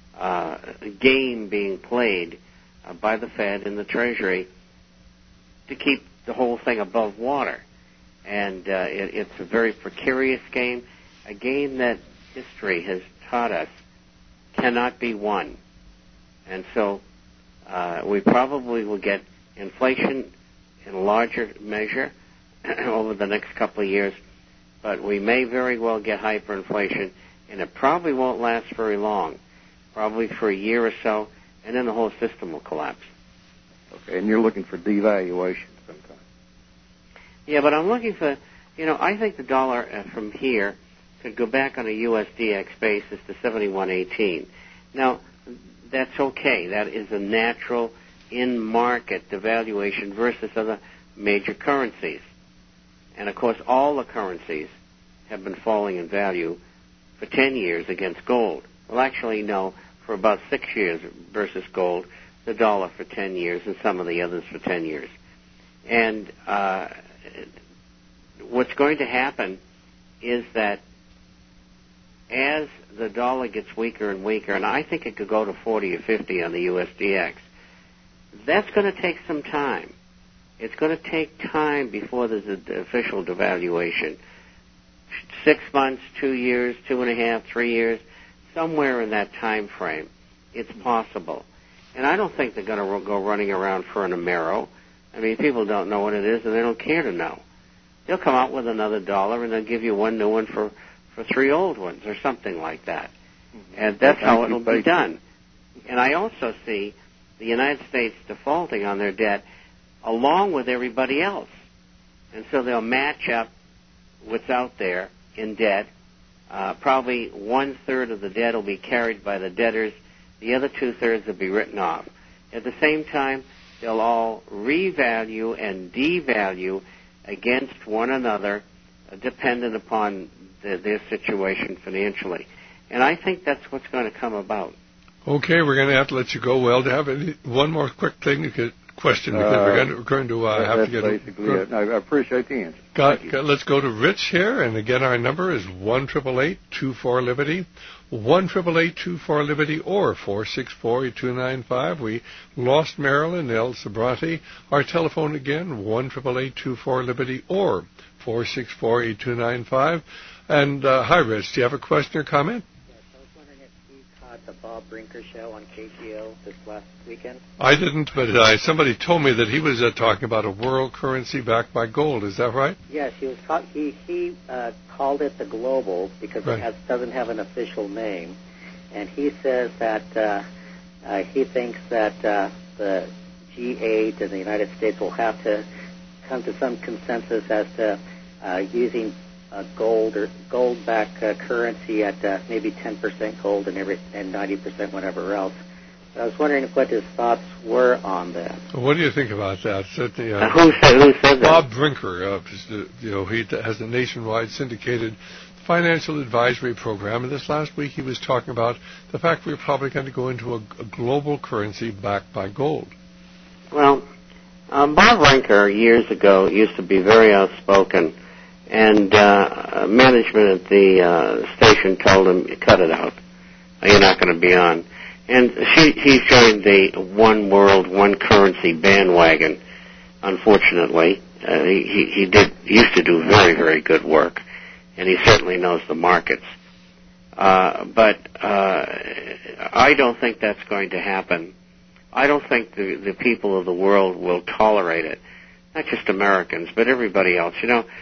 game being played by the Fed and the Treasury to keep the whole thing above water. And it's a very precarious game, a game that history has taught us cannot be won. And so we probably will get inflation in a larger measure over the next couple of years, but we may very well get hyperinflation, and it probably won't last very long, probably for a year or so, and then the whole system will collapse. Okay, and you're looking for devaluation sometime. Yeah, but I'm looking for, I think the dollar from here could go back on a USDX basis to 71.18. Now, that's okay. That is a natural in-market devaluation versus other major currencies. And, of course, all the currencies have been falling in value for 10 years against gold. Well, actually, no, for about 6 years versus gold, the dollar for 10 years, and some of the others for 10 years. And what's going to happen is that as the dollar gets weaker and weaker, and I think it could go to 40 or 50 on the USDX, that's going to take some time. It's going to take time before there's an official devaluation. 6 months, 2 years, 2.5, 3 years, somewhere in that time frame, it's possible. And I don't think they're going to go running around for an Amero. I mean, people don't know what it is, and they don't care to know. They'll come out with another dollar, and they'll give you one new one for 3 old ones or something like that. And that's how it'll be done. And I also see the United States defaulting on their debt along with everybody else. And so they'll match up what's out there in debt. Probably 1/3 of the debt will be carried by the debtors. The other 2/3 will be written off. At the same time, they'll all revalue and devalue against one another, dependent upon their situation financially. And I think that's what's going to come about. Okay, we're going to have to let you go. Well, to have one more quick thing, question, because we're going to have to get... That's basically it. I appreciate the answer. Let's go to Rich here, and again, our number is 1-888-24-LIBERTY, 1-888-24-LIBERTY, or 464-8295. We lost Marilyn El Sabrati. Our telephone again, 1-888-24-LIBERTY, or 464-8295. And hi, Rich, do you have a question or comment? The Bob Brinker show on KTO this last weekend? I didn't, but somebody told me that he was talking about a world currency backed by gold. Is that right? Yes, he was. He called it the global because it doesn't have an official name, and he says that he thinks that the G8 and the United States will have to come to some consensus as to using gold or gold-backed currency at maybe 10% gold and 90% whatever else. I was wondering what his thoughts were on that. What do you think about that? Certainly, who said that? Bob Brinker. He has a nationwide syndicated financial advisory program, and this last week he was talking about the fact we're probably going to go into a global currency backed by gold. Well, Bob Brinker years ago used to be very outspoken. And management at the station told him, cut it out. You're not going to be on. And he joined the one world, one currency bandwagon, unfortunately. He used to do very, very good work, and he certainly knows the markets. But I don't think that's going to happen. I don't think the people of the world will tolerate it. Not just Americans, but everybody else.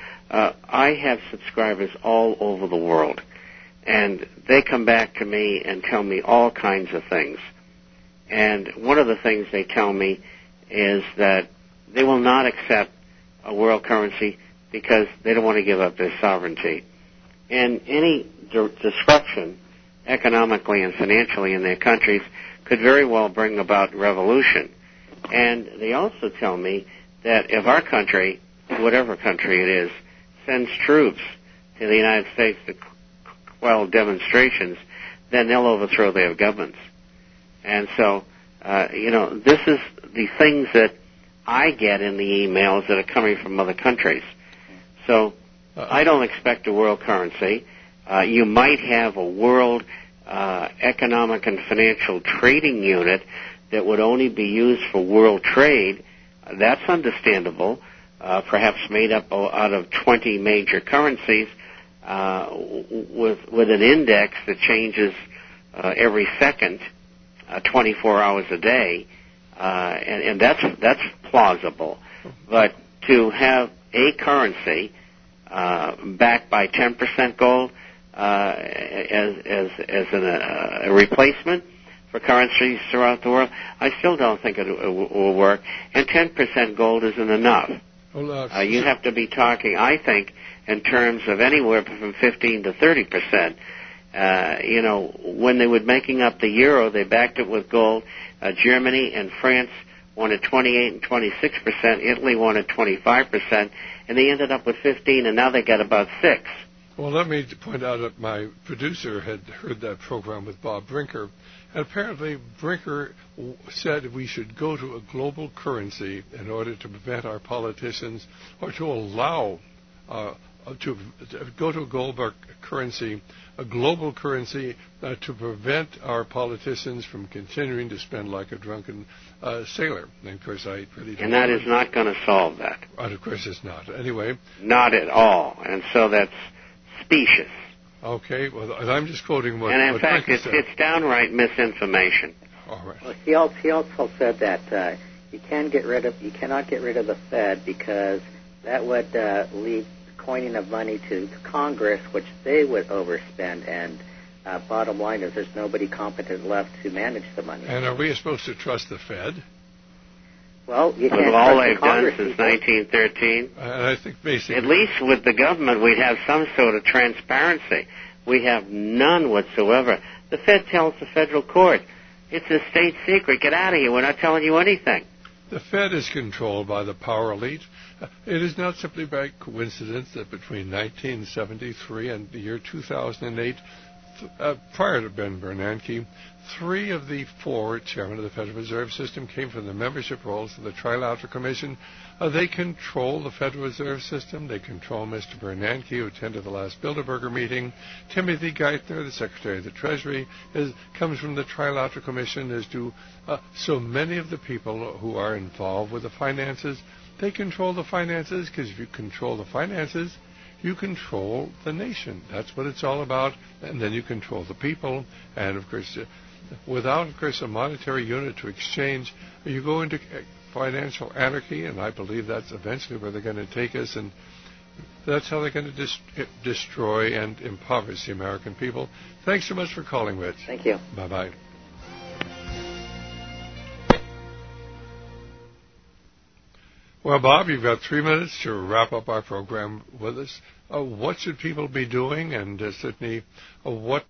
I have subscribers all over the world, and they come back to me and tell me all kinds of things. And one of the things they tell me is that they will not accept a world currency because they don't want to give up their sovereignty. And any disruption economically and financially in their countries could very well bring about revolution. And they also tell me that if our country, whatever country it is, sends troops to the United States to quell demonstrations, then they'll overthrow their governments. And so, this is the things that I get in the emails that are coming from other countries. So I don't expect a world currency. You might have a world economic and financial trading unit that would only be used for world trade. That's understandable. Perhaps made up out of 20 major currencies with an index that changes every second, 24 hours a day, and that's plausible. But to have a currency backed by 10% gold as a replacement for currencies throughout the world, I still don't think it will work. And 10% gold isn't enough. You have to be talking, I think, in terms of anywhere from 15 to 30%. When they were making up the euro, they backed it with gold. Germany and France wanted 28 and 26%. Italy wanted 25%, and they ended up with 15, and now they got about 6. Well, let me point out that my producer had heard that program with Bob Brinker, and apparently Brinker said we should go to a global currency in order to prevent our politicians, or to allow to go to a global currency to prevent our politicians from continuing to spend like a drunken sailor. And of course, I really don't. And that is not going to solve that. And of course, it's not. Anyway, not at all. And so that's specious. Okay, well, I'm just quoting what. And in fact, it's downright misinformation. All right. Well, he also said that you cannot get rid of the Fed because that would lead coining of money to Congress, which they would overspend. And bottom line is, there's nobody competent left to manage the money. And are we supposed to trust the Fed? Well, you can't. With all they've done since 1913, and I think basically, at least with the government, we'd have some sort of transparency. We have none whatsoever. The Fed tells the federal court, "It's a state secret. Get out of here. We're not telling you anything." The Fed is controlled by the power elite. It is not simply by coincidence that between 1973 and the year 2008, prior to Ben Bernanke, 3 of the 4 chairmen of the Federal Reserve System came from the membership rolls of the Trilateral Commission. They control the Federal Reserve System. They control Mr. Bernanke, who attended the last Bilderberger meeting. Timothy Geithner, the Secretary of the Treasury, comes from the Trilateral Commission, as do so many of the people who are involved with the finances. They control the finances because if you control the finances, you control the nation. That's what it's all about. And then you control the people. And, of course, without, of course, a monetary unit to exchange, you go into financial anarchy, and I believe that's eventually where they're going to take us, and that's how they're going to destroy and impoverish the American people. Thanks so much for calling, Rich. Thank you. Bye-bye. Well, Bob, you've got 3 minutes to wrap up our program with us. What should people be doing, and certainly what...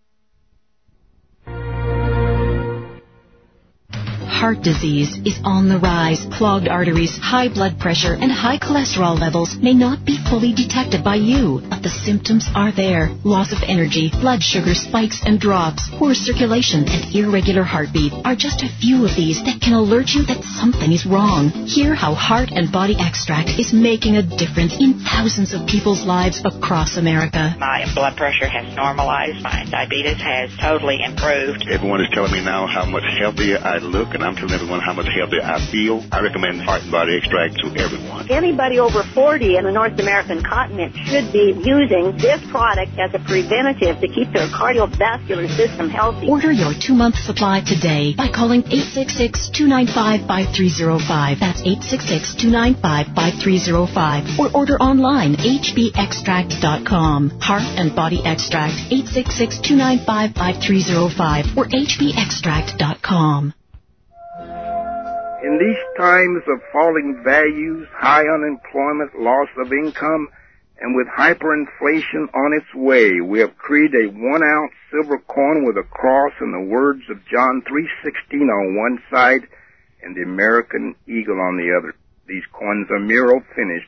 Heart disease is on the rise. Clogged arteries, high blood pressure, and high cholesterol levels may not be fully detected by you, but the symptoms are there. Loss of energy, blood sugar spikes and drops, poor circulation, and irregular heartbeat are just a few of these that can alert you that something is wrong. Hear how Heart and Body Extract is making a difference in thousands of people's lives across America. My blood pressure has normalized. My diabetes has totally improved. Everyone is telling me now how much healthier I look, and I'm telling everyone how much healthier I feel. I recommend Heart and Body Extract to everyone. Anybody over 40 in the North American continent should be using this product as a preventative to keep their cardiovascular system healthy. Order your 2-month supply today by calling 866-295-5305. That's 866-295-5305. Or order online, hbextract.com. Heart and Body Extract, 866-295-5305 or hbextract.com. In these times of falling values, high unemployment, loss of income, and with hyperinflation on its way, we have created a 1-ounce silver coin with a cross and the words of John 3:16 on one side and the American eagle on the other. These coins are Miro finished,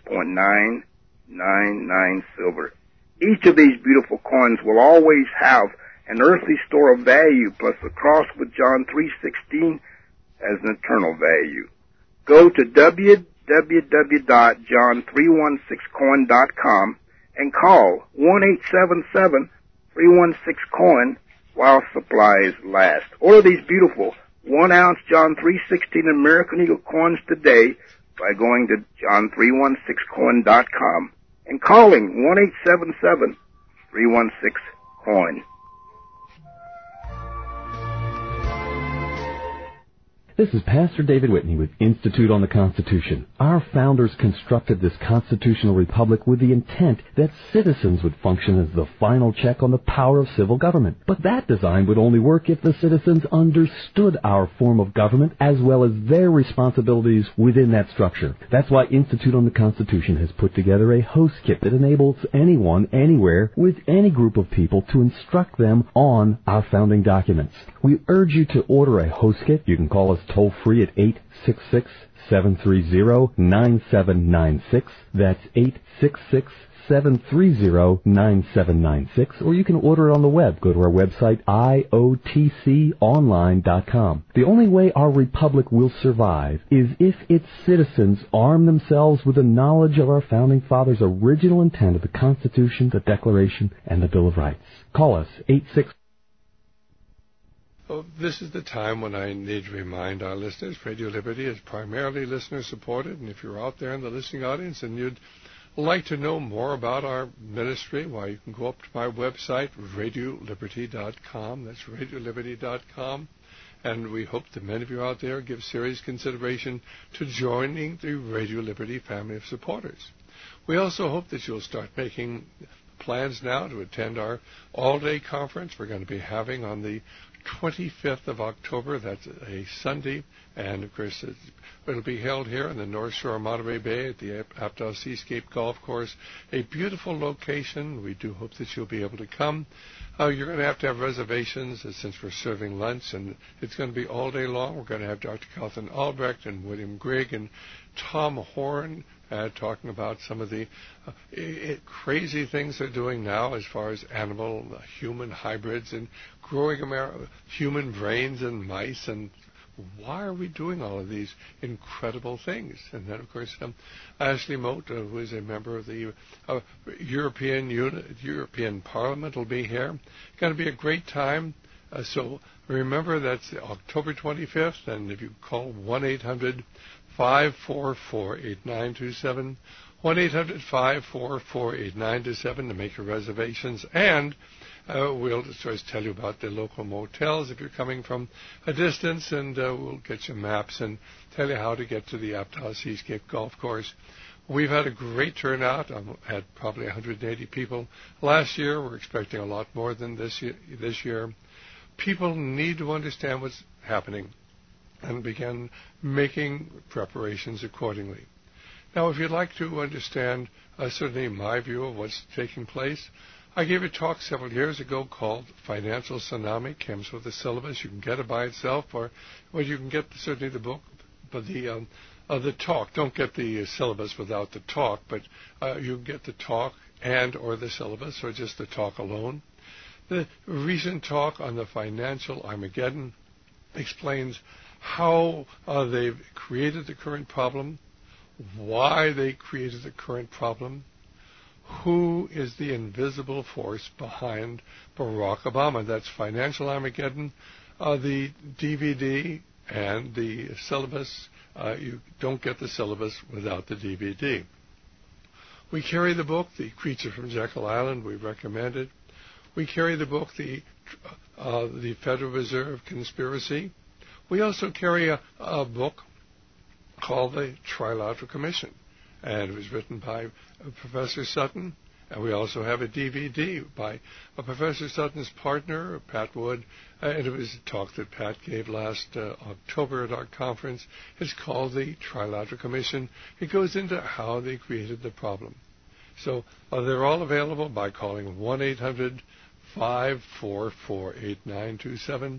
.999 silver. Each of these beautiful coins will always have an earthly store of value plus the cross with John 3:16 as an eternal value. Go to www.john316coin.com and call 1-877-316-COIN while supplies last. Order these beautiful 1-ounce John 3:16 American Eagle coins today by going to john316coin.com and calling 1-877-316-COIN. This is Pastor David Whitney with Institute on the Constitution. Our founders constructed this constitutional republic with the intent that citizens would function as the final check on the power of civil government. But that design would only work if the citizens understood our form of government as well as their responsibilities within that structure. That's why Institute on the Constitution has put together a host kit that enables anyone, anywhere, with any group of people to instruct them on our founding documents. We urge you to order a host kit. You can call us toll-free at 866-730-9796. That's 866-730-9796. Or you can order it on the web. Go to our website, iotconline.com. The only way our republic will survive is if its citizens arm themselves with the knowledge of our founding fathers' original intent of the Constitution, the Declaration, and the Bill of Rights. Call us, 866. Well, this is the time when I need to remind our listeners, Radio Liberty is primarily listener-supported, and if you're out there in the listening audience and you'd like to know more about our ministry, well, you can go up to my website, radioliberty.com. That's radioliberty.com. And we hope that many of you out there give serious consideration to joining the Radio Liberty family of supporters. We also hope that you'll start making plans now to attend our all-day conference we're going to be having on the 25th of October. That's a Sunday And, of course, it'll be held here in the North Shore of Monterey Bay at the Aptos Seascape Golf Course, a beautiful location. We do hope that you'll be able to come. You're going to have reservations since we're serving lunch, and it's going to be all day long. We're going to have Dr. Carlton Albrecht and William Grigg and Tom Horn talking about some of the crazy things they're doing now as far as animal-human hybrids and growing human brains in mice, and why are we doing all of these incredible things? And then, of course, Ashley Moat, who is a member of the European Parliament, will be here. It's going to be a great time. So remember, that's October 25th, and if you call 1-800-544-8927, 1-800-544-8927 to make your reservations, and we'll just tell you about the local motels if you're coming from a distance, and we'll get you maps and tell you how to get to the Aptos Seascape Golf Course. We've had a great turnout. I've had probably 180 people last year. We're expecting a lot more than this year. People need to understand what's happening and begin making preparations accordingly. Now, if you'd like to understand certainly my view of what's taking place, I gave a talk several years ago called Financial Tsunami. It comes with a syllabus. You can get it by itself, or you can get certainly the book, but the talk. Don't get the syllabus without the talk, but you can get the talk and or the syllabus, or just the talk alone. The recent talk on the financial Armageddon explains how they've created the current problem, why they created the current problem, who is the invisible force behind Barack Obama. That's Financial Armageddon, the DVD and the syllabus. You don't get the syllabus without the DVD. We carry the book, The Creature from Jekyll Island. We recommend it. We carry the book, The Federal Reserve Conspiracy. We also carry a book called The Trilateral Commission, and it was written by Professor Sutton. And we also have a DVD by Professor Sutton's partner, Pat Wood, and it was a talk that Pat gave last October at our conference. It's called The Trilateral Commission. It goes into how they created the problem. So they're all available by calling 1-800-544-8927.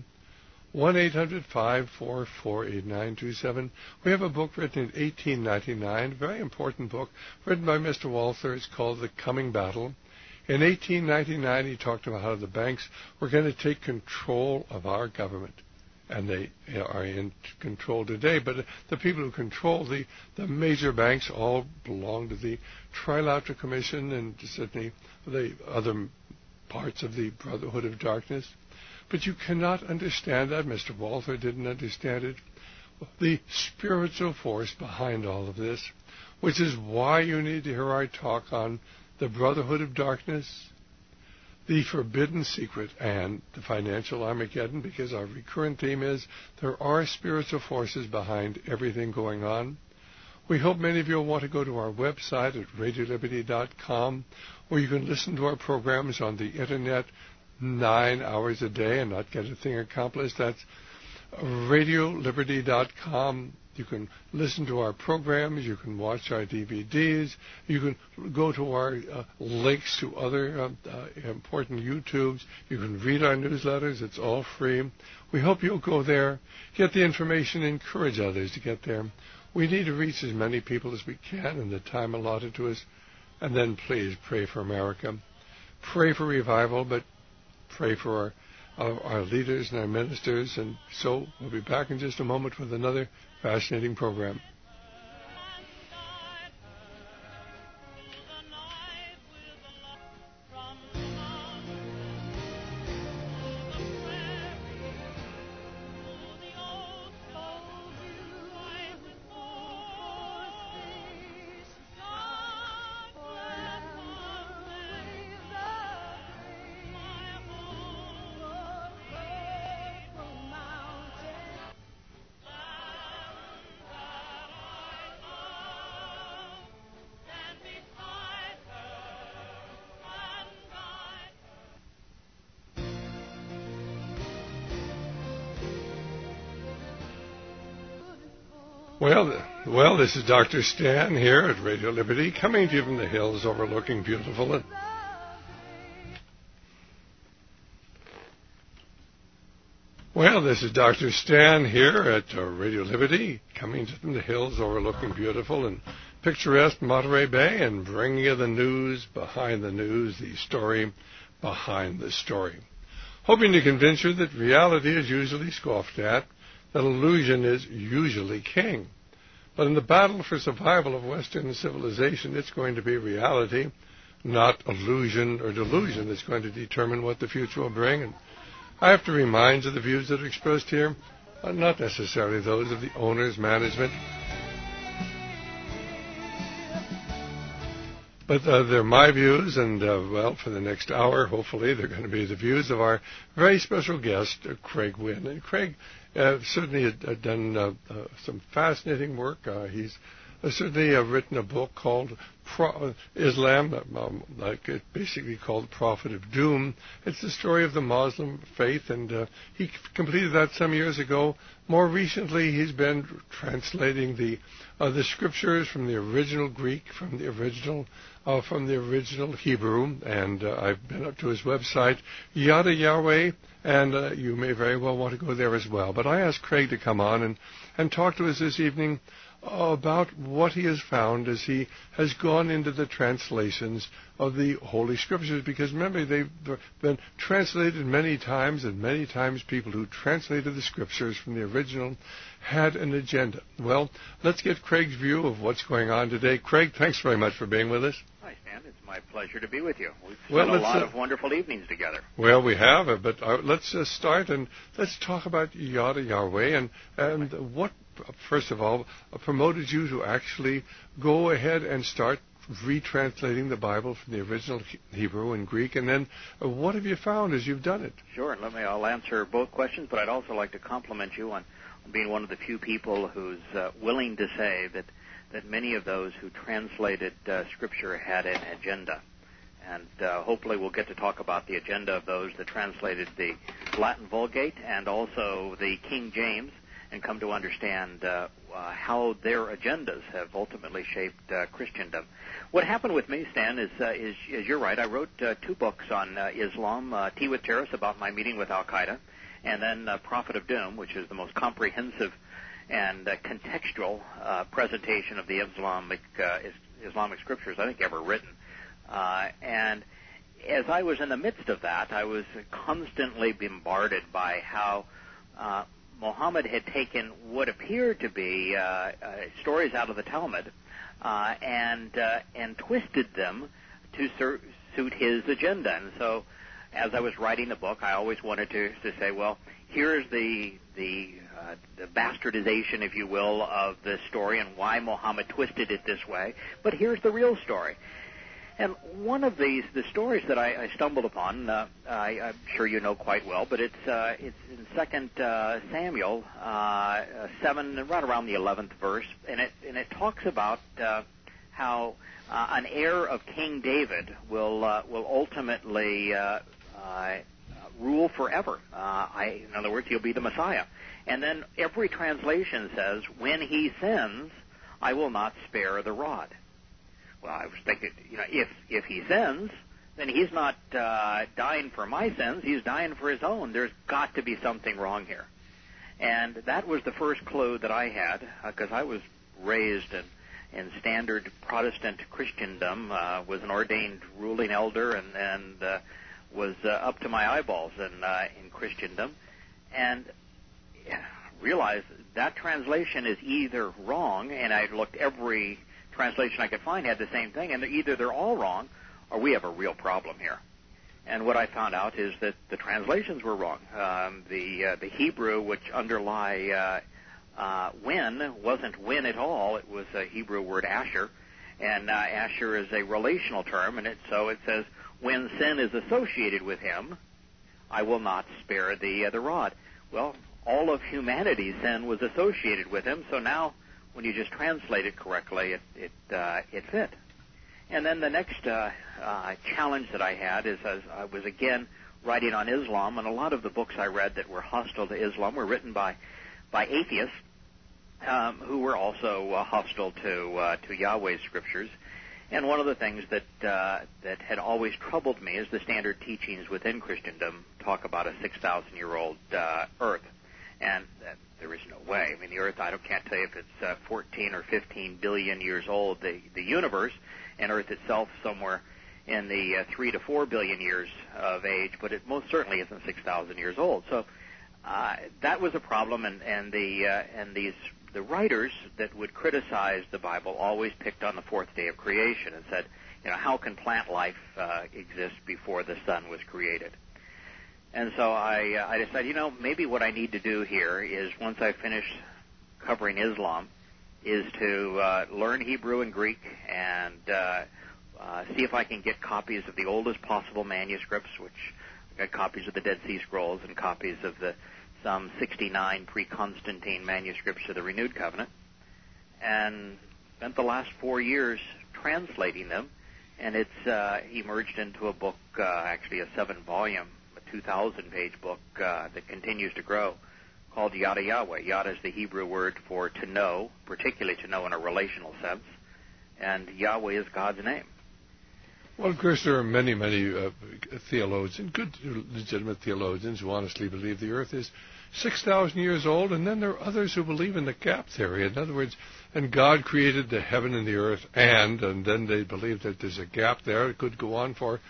1-800-544-8927. We have a book written in 1899, a very important book, written by Mr. Walther. It's called The Coming Battle. In 1899, he talked about how the banks were going to take control of our government. And they are in control today. But the people who control the major banks all belong to the Trilateral Commission and certainly the other parts of the Brotherhood of Darkness. But you cannot understand that. Mr. Walther didn't understand it. The spiritual force behind all of this, which is why you need to hear our talk on the Brotherhood of Darkness, the Forbidden Secret, and the Financial Armageddon, because our recurrent theme is there are spiritual forces behind everything going on. We hope many of you will want to go to our website at radioliberty.com, where you can listen to our programs on the Internet 9 hours a day and not get a thing accomplished. That's radioliberty.com. You can listen to our programs. You can watch our DVDs. You can go to our links to other important YouTubes. You can read our newsletters. It's all free. We hope you'll go there, get the information, encourage others to get there. We need to reach as many people as we can in the time allotted to us. And then please pray for America. Pray for revival, but pray for our leaders and our ministers. And so we'll be back in just a moment with another fascinating program. Well, this is Dr. Stan here at Radio Liberty, coming to you from the hills overlooking beautiful This is Dr. Stan here at Radio Liberty, coming to you from the hills overlooking beautiful and picturesque Monterey Bay, and bringing you the news behind the news, the story behind the story. Hoping to convince you that reality is usually scoffed at, that illusion is usually king. But in the battle for survival of Western civilization, it's going to be reality, not illusion or delusion, that's going to determine what the future will bring. And I have to remind you the views that are expressed here are not necessarily those of the owners, management, but they're my views, and, for the next hour, hopefully, they're going to be the views of our very special guest, Craig Wynn. And Craig certainly had done some fascinating work. He's certainly written a book called Islam, basically called Prophet of Doom. It's the story of the Muslim faith, and he completed that some years ago. More recently, he's been translating the scriptures from the original Greek, from the original Hebrew, and I've been up to his website, Yada Yahweh, and you may very well want to go there as well. But I asked Craig to come on and talk to us this evening about what he has found as he has gone into the translations of the Holy Scriptures, because remember, they've been translated many times, and many times people who translated the Scriptures from the original had an agenda. Well, let's get Craig's view of what's going on today. Craig, thanks very much for being with us. Hi, Stan. It's my pleasure to be with you. We've spent a lot of wonderful evenings together. Well, we have, but let's start, and let's talk about Yada Yahweh, and what, first of all, promoted you to actually go ahead and start retranslating the Bible from the original Hebrew and Greek, and then what have you found as you've done it? Sure, and I'll answer both questions, but I'd also like to compliment you on being one of the few people who's willing to say that many of those who translated Scripture had an agenda. And hopefully we'll get to talk about the agenda of those that translated the Latin Vulgate and also the King James, and come to understand how their agendas have ultimately shaped Christendom. What happened with me, Stan, is you're right. I wrote 2 books on Islam, Tea with Terrorists, about my meeting with Al-Qaeda, and then Prophet of Doom, which is the most comprehensive and contextual presentation of the Islamic scriptures I think ever written. And as I was in the midst of that, I was constantly bombarded by how Muhammad had taken what appeared to be stories out of the Talmud and twisted them to suit his agenda. And so, as I was writing the book, I always wanted to say, well, here's the bastardization, if you will, of the story and why Muhammad twisted it this way. But here's the real story. And one of the stories that I stumbled upon, I'm sure you know quite well, but it's in 2 Samuel 7, right around the 11th verse, and it talks about how an heir of King David will ultimately rule forever. In other words, he'll be the Messiah. And then every translation says, when he sins, I will not spare the rod. Well, I was thinking, if he sins, then he's not dying for my sins. He's dying for his own. There's got to be something wrong here. And that was the first clue that I had, because I was raised in standard Protestant Christendom, was an ordained ruling elder, and was up to my eyeballs in Christendom, and realized that translation is either wrong, and I looked every translation I could find had the same thing, and either they're all wrong or we have a real problem here. And what I found out is that the translations were wrong. The Hebrew, which underlie win, wasn't win at all. It was a Hebrew word asher, and asher is a relational term, and so it says, when sin is associated with him, I will not spare the rod. Well, all of humanity's sin was associated with him, so now when you just translate it correctly, it fit. And then the next challenge that I had is, as I was again writing on Islam, and a lot of the books I read that were hostile to Islam were written by atheists, who were also hostile to Yahweh's scriptures. And one of the things that had always troubled me is the standard teachings within Christendom talk about a 6,000-year-old Earth, and there is no way. I mean, the Earth, can't tell you if it's 14 or 15 billion years old, the universe, and Earth itself somewhere in the 3 to 4 billion years of age, but it most certainly isn't 6,000 years old. So that was a problem, and the writers that would criticize the Bible always picked on the fourth day of creation and said, how can plant life exist before the sun was created? And so I decided, maybe what I need to do here is, once I finish covering Islam, is to learn Hebrew and Greek and see if I can get copies of the oldest possible manuscripts, which I got copies of the Dead Sea Scrolls and copies of some 69 pre-Constantine manuscripts of the Renewed Covenant, and spent the last 4 years translating them, and it's emerged into a book, actually a 7-volume, a 2,000-page book that continues to grow, called Yada Yahweh. Yada is the Hebrew word for to know, particularly to know in a relational sense, and Yahweh is God's name. Well, of course, there are many, many theologians, good, legitimate theologians, who honestly believe the Earth is 6,000 years old, and then there are others who believe in the gap theory. In other words, and God created the heaven and the earth, and then they believe that there's a gap there. It could go on for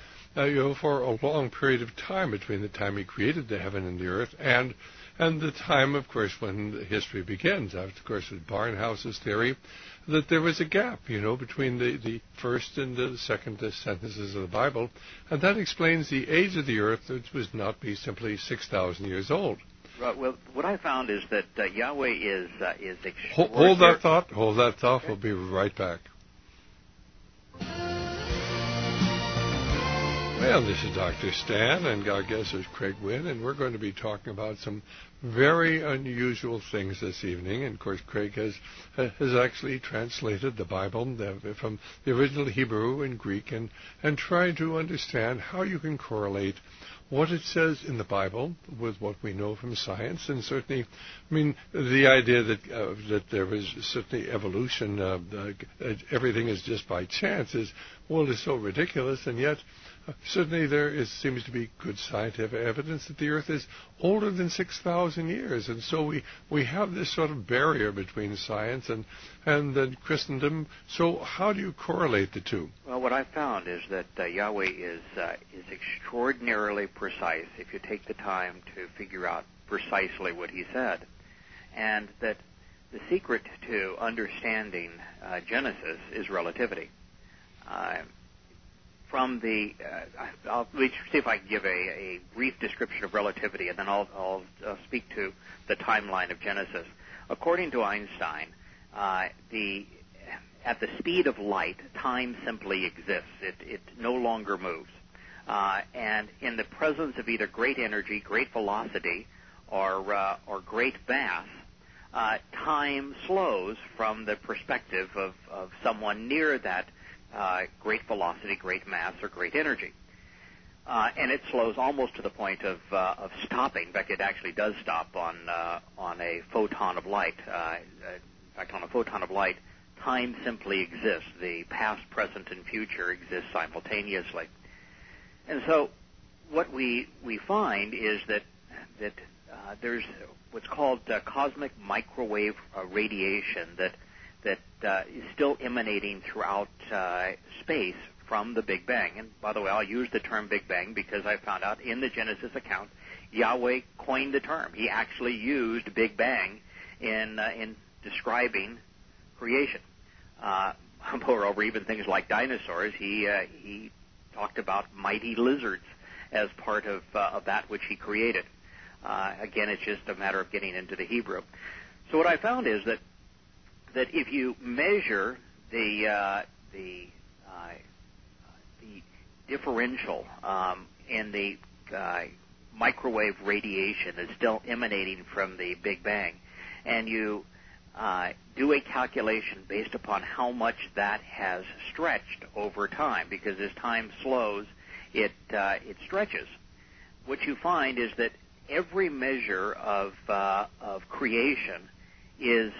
a long period of time between the time He created the heaven and the earth and the time, of course, when history begins. Of course, with Barnhouse's theory, that there was a gap, between the first and the second sentences of the Bible, and that explains the age of the earth, which would not be simply 6,000 years old. Right. Well, what I found is that Yahweh is extraordinary. Hold that thought. Hold that thought. We'll be right back. Well, this is Dr. Stan, and our guest is Craig Wynn, and we're going to be talking about some very unusual things this evening. And, of course, Craig has actually translated the Bible from the original Hebrew and Greek and tried to understand how you can correlate what it says in the Bible with what we know from science. And certainly, the idea that there is certainly evolution, everything is just by chance, is so ridiculous, and yet certainly there seems to be good scientific evidence that the Earth is older than 6,000 years. And so we have this sort of barrier between science and Christendom. So how do you correlate the two? Well, what I found is that Yahweh is extraordinarily precise if you take the time to figure out precisely what He said. And that the secret to understanding Genesis is relativity. I'll see if I can give a brief description of relativity, and then I'll speak to the timeline of Genesis. According to Einstein, at the speed of light, time simply exists. It no longer moves. And in the presence of either great energy, great velocity, or great mass, time slows from the perspective of someone near that great velocity, great mass, or great energy. And it slows almost to the point of stopping. In fact, it actually does stop on a photon of light. In fact, on a photon of light, time simply exists. The past, present, and future exist simultaneously. And so what we find is that there's what's called cosmic microwave radiation that is still emanating throughout space from the Big Bang. And by the way, I'll use the term Big Bang because I found out in the Genesis account, Yahweh coined the term. He actually used Big Bang in describing creation. Moreover, even things like dinosaurs, he talked about mighty lizards as part of that which he created. Again, it's just a matter of getting into the Hebrew. So what I found is that if you measure the differential in the microwave radiation that's still emanating from the Big Bang, and you do a calculation based upon how much that has stretched over time, because as time slows, it stretches. What you find is that every measure of creation is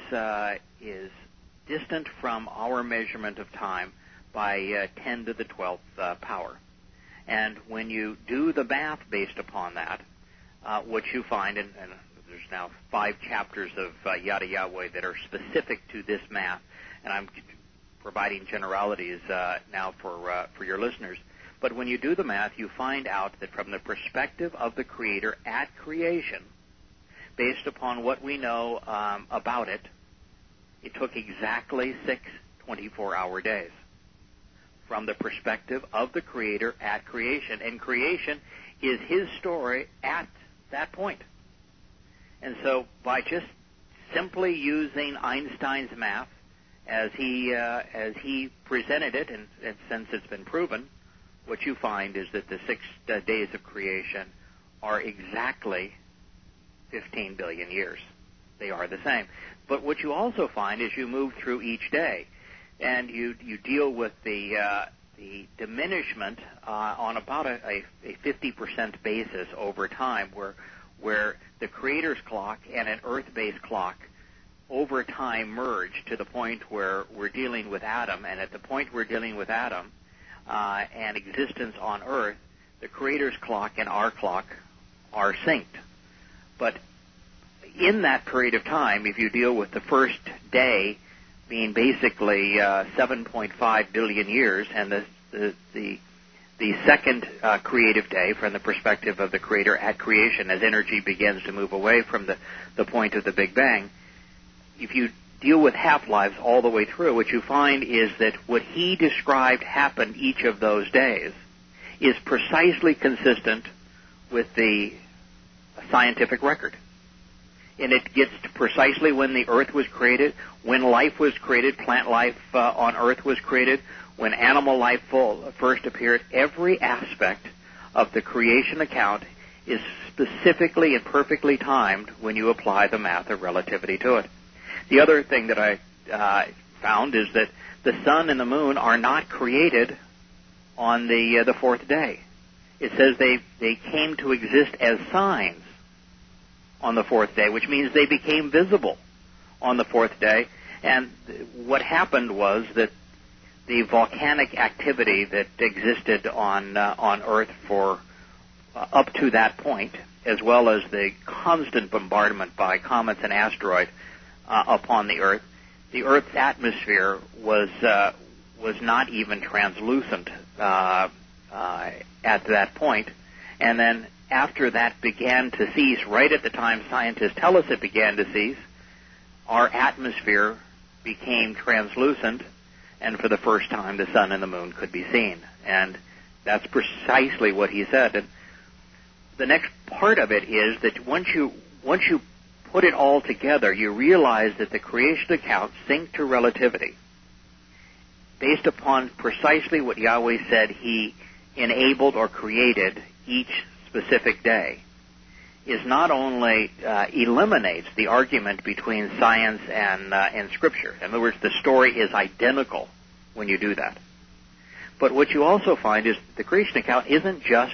distant from our measurement of time by 10 to the 12th power. And when you do the math based upon that, what you find, and there's now 5 chapters of Yada Yahweh that are specific to this math, and I'm providing generalities now for your listeners. But when you do the math, you find out that from the perspective of the Creator at creation, based upon what we know about it, it took exactly 6 24-hour days. From the perspective of the Creator at creation. And creation is His story at that point. And so by just simply using Einstein's math as he presented it, and since it's been proven, what you find is that the 6 days of creation are exactly 15 billion years. They are the same. But what you also find is you move through each day, and you deal with the diminishment on about a 50% basis over time, where the Creator's clock and an Earth-based clock over time merge to the point where we're dealing with Adam, and at the point we're dealing with Adam and existence on Earth, the Creator's clock and our clock are synced. But in that period of time, if you deal with the first day being basically 7.5 billion years, and the second creative day from the perspective of the Creator at creation, as energy begins to move away from the point of the Big Bang, if you deal with half-lives all the way through, what you find is that what he described happened each of those days is precisely consistent with the scientific record. And it gets to precisely when the Earth was created, when life was created, plant life on Earth was created, when animal life first appeared. Every aspect of the creation account is specifically and perfectly timed when you apply the math of relativity to it. The other thing that I found is that the sun and the moon are not created on the fourth day. It says they came to exist as signs on the fourth day, which means they became visible on the fourth day. And what happened was that the volcanic activity that existed on Earth for up to that point, as well as the constant bombardment by comets and asteroids upon the Earth's atmosphere was not even translucent at that point. And then after that began to cease, right at the time scientists tell us it began to cease, our atmosphere became translucent, and for the first time the sun and the moon could be seen. And that's precisely what he said. And the next part of it is that once you put it all together, you realize that the creation account synced to relativity based upon precisely what Yahweh said he enabled or created each specific day is not only eliminates the argument between science and Scripture. In other words, the story is identical when you do that. But what you also find is the creation account isn't just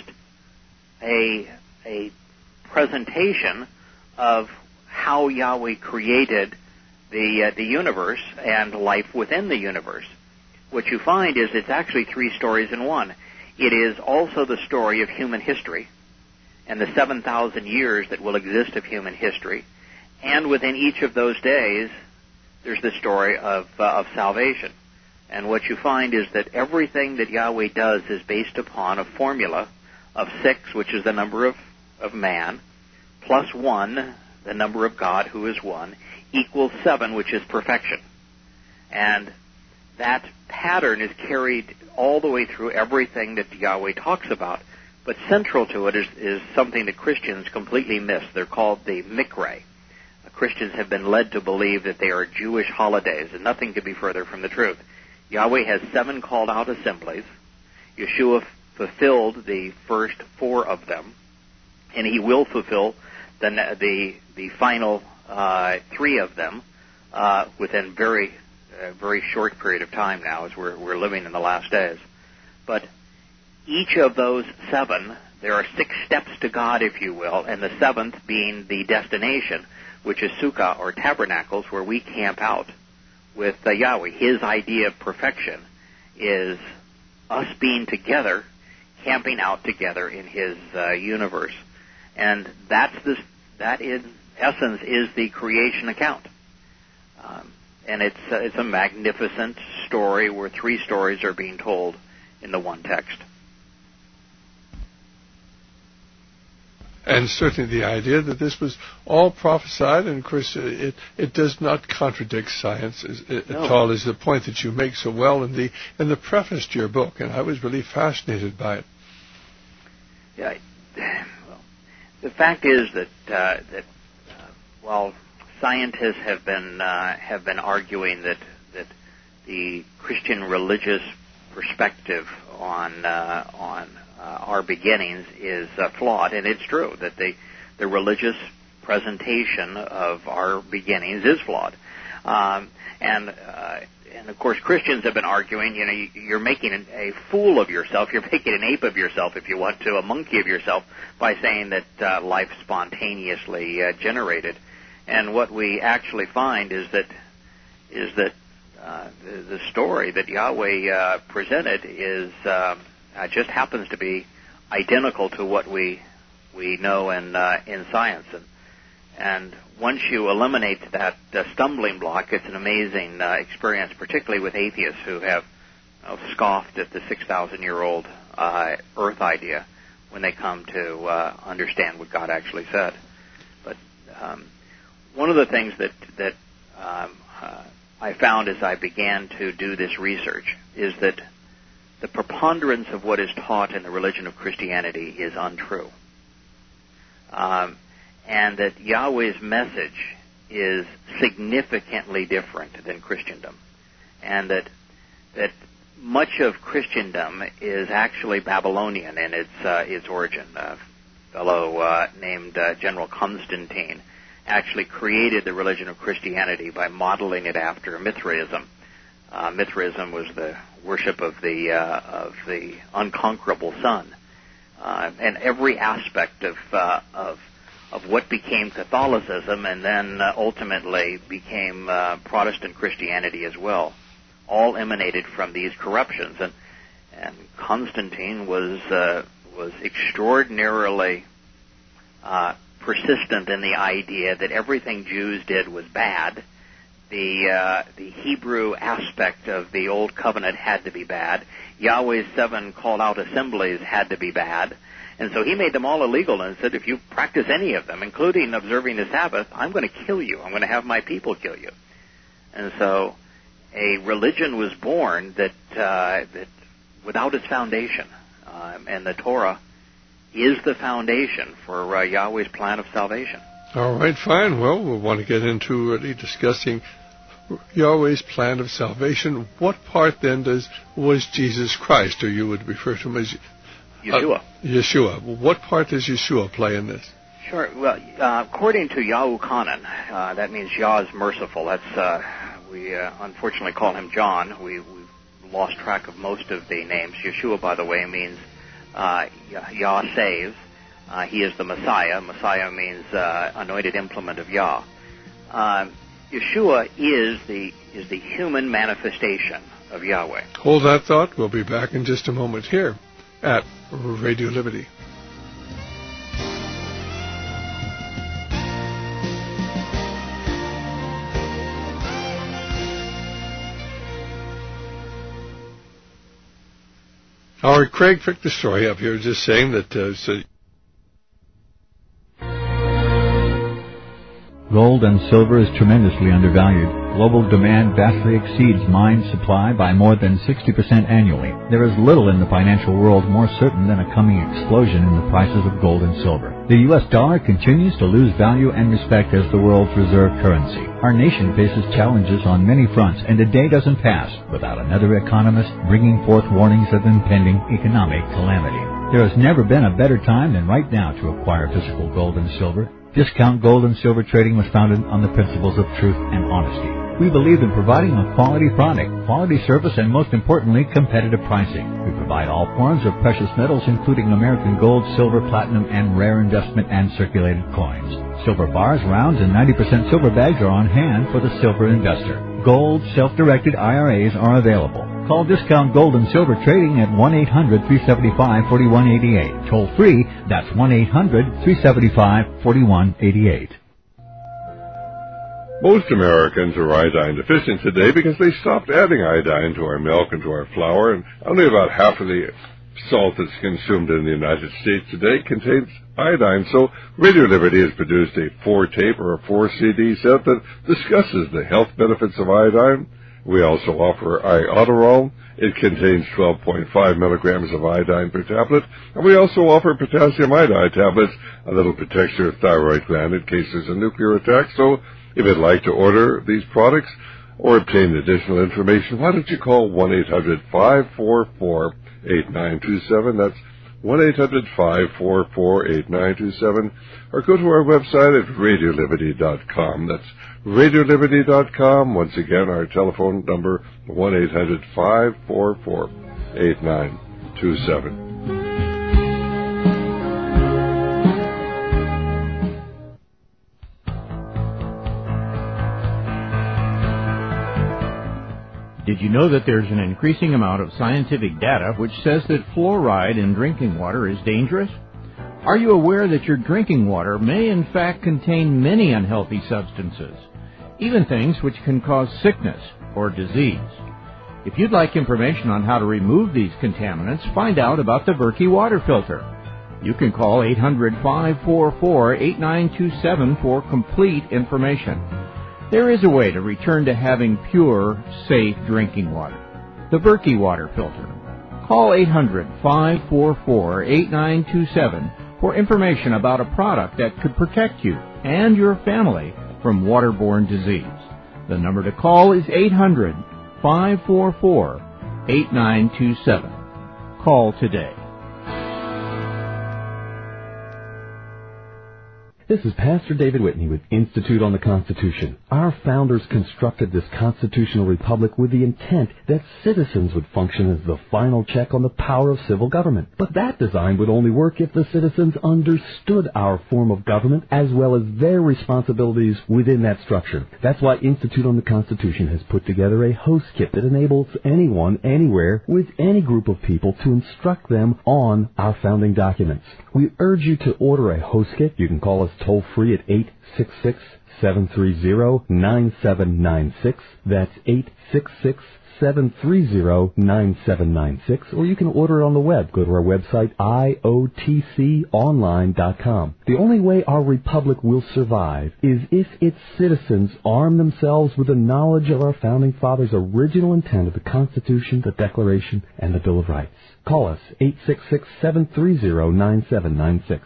a presentation of how Yahweh created the universe and life within the universe. What you find is it's actually 3 stories in one. It is also the story of human history and the 7,000 years that will exist of human history. And within each of those days, there's the story of salvation. And what you find is that everything that Yahweh does is based upon a formula of 6, which is the number of man, plus 1, the number of God, who is 1, equals 7, which is perfection. And that pattern is carried all the way through everything that Yahweh talks about. But central to it is something that Christians completely miss. They're called the Mikre. Christians have been led to believe that they are Jewish holidays, and nothing could be further from the truth. Yahweh has 7 called out assemblies. Yeshua fulfilled the first 4 of them, and he will fulfill the final 3 of them within very short period of time now, as we're living in the last days. But each of those 7, there are 6 steps to God, if you will, and the 7th being the destination, which is sukkah or tabernacles, where we camp out with Yahweh. His idea of perfection is us being together, camping out together in His universe, and that in essence is the creation account. And it's a magnificent story where three stories are being told in the one text. And certainly the idea that this was all prophesied, and of course it does not contradict science at all, is the point that you make so well in the preface to your book, and I was really fascinated by it. Yeah, well, the fact is that while scientists have been arguing that the Christian religious perspective on our beginnings is flawed, and it's true that the religious presentation of our beginnings is flawed, and of course Christians have been arguing, you're making a fool of yourself, you're making an ape of yourself, if you want to, a monkey of yourself, by saying that life spontaneously generated. And what we actually find is that the story that Yahweh presented is just happens to be identical to what we know in science. And once you eliminate that stumbling block, it's an amazing experience, particularly with atheists who have scoffed at the 6,000-year-old Earth idea when they come to understand what God actually said. But one of the things that I found as I began to do this research is that the preponderance of what is taught in the religion of Christianity is untrue. And that Yahweh's message is significantly different than Christendom. And that much of Christendom is actually Babylonian in its origin. A fellow named General Constantine actually created the religion of Christianity by modeling it after Mithraism. Mithraism was the worship of the unconquerable sun, and every aspect of what became Catholicism and then ultimately became Protestant Christianity as well, all emanated from these corruptions. And Constantine was extraordinarily persistent in the idea that everything Jews did was bad. The Hebrew aspect of the Old Covenant had to be bad. Yahweh's 7 called-out assemblies had to be bad. And so he made them all illegal and said, if you practice any of them, including observing the Sabbath, I'm going to kill you. I'm going to have my people kill you. And so a religion was born that without its foundation. And the Torah is the foundation for Yahweh's plan of salvation. All right, fine. Well, we'll want to get into really discussing Yahweh's plan of salvation. What part then was Jesus Christ, or you would refer to him as Yeshua? Yeshua. What part does Yeshua play in this? Sure. Well, according to Yahuchanan, that means Yah is merciful. That's we unfortunately call him John. We've lost track of most of the names. Yeshua, by the way, means Yah saves. He is the Messiah. Messiah means anointed implement of Yah. Yeshua is the human manifestation of Yahweh. Hold that thought. We'll be back in just a moment here at Radio Liberty. All right, Craig picked the story up here, just saying that Gold and silver is tremendously undervalued. Global demand vastly exceeds mine supply by more than 60% annually. There is little in the financial world more certain than a coming explosion in the prices of gold and silver. The U.S. dollar continues to lose value and respect as the world's reserve currency. Our nation faces challenges on many fronts, and a day doesn't pass without another economist bringing forth warnings of impending economic calamity. There has never been a better time than right now to acquire physical gold and silver. Discount Gold and Silver Trading was founded on the principles of truth and honesty. We believe in providing a quality product, quality service, and most importantly, competitive pricing. We provide all forms of precious metals, including American gold, silver, platinum, and rare investment and circulated coins. Silver bars, rounds, and 90% silver bags are on hand for the silver investor. Gold, self-directed IRAs are available. Call Discount Gold and Silver Trading at 1-800-375-4188. Toll free, that's 1-800-375-4188. Most Americans are iodine deficient today because they stopped adding iodine to our milk and to our flour, and only about half of the salt that's consumed in the United States today contains iodine. So Radio Liberty has produced a 4-tape or a 4-CD set that discusses the health benefits of iodine. We also offer Iodoral. It contains 12.5 milligrams of iodine per tablet. And we also offer potassium iodide tablets, a little protects your thyroid gland in case there's a nuclear attack. So if you'd like to order these products or obtain additional information, why don't you call 1-800-544-8927. That's 1-800-544-8927. Or go to our website at radioliberty.com. That's radioliberty.com. Once again, our telephone number, 1-800-544-8927. Did you know that there's an increasing amount of scientific data which says that fluoride in drinking water is dangerous? Are you aware that your drinking water may in fact contain many unhealthy substances, even things which can cause sickness or disease? If you'd like information on how to remove these contaminants, find out about the Berkey water filter. You can call 800-544-8927 for complete information. There is a way to return to having pure, safe drinking water. The Berkey water filter. Call 800-544-8927 for information about a product that could protect you and your family from waterborne disease. The number to call is 800-544-8927. Call today. This is Pastor David Whitney with Institute on the Constitution. Our founders constructed this constitutional republic with the intent that citizens would function as the final check on the power of civil government. But that design would only work if the citizens understood our form of government as well as their responsibilities within that structure. That's why Institute on the Constitution has put together a host kit that enables anyone, anywhere, with any group of people to instruct them on our founding documents. We urge you to order a host kit. You can call us toll-free at 866-730-9796. That's 866-730-9796. Or you can order it on the web. Go to our website, iotconline.com. The only way our republic will survive is if its citizens arm themselves with the knowledge of our founding fathers' original intent of the Constitution, the Declaration, and the Bill of Rights. Call us, 866-730-9796.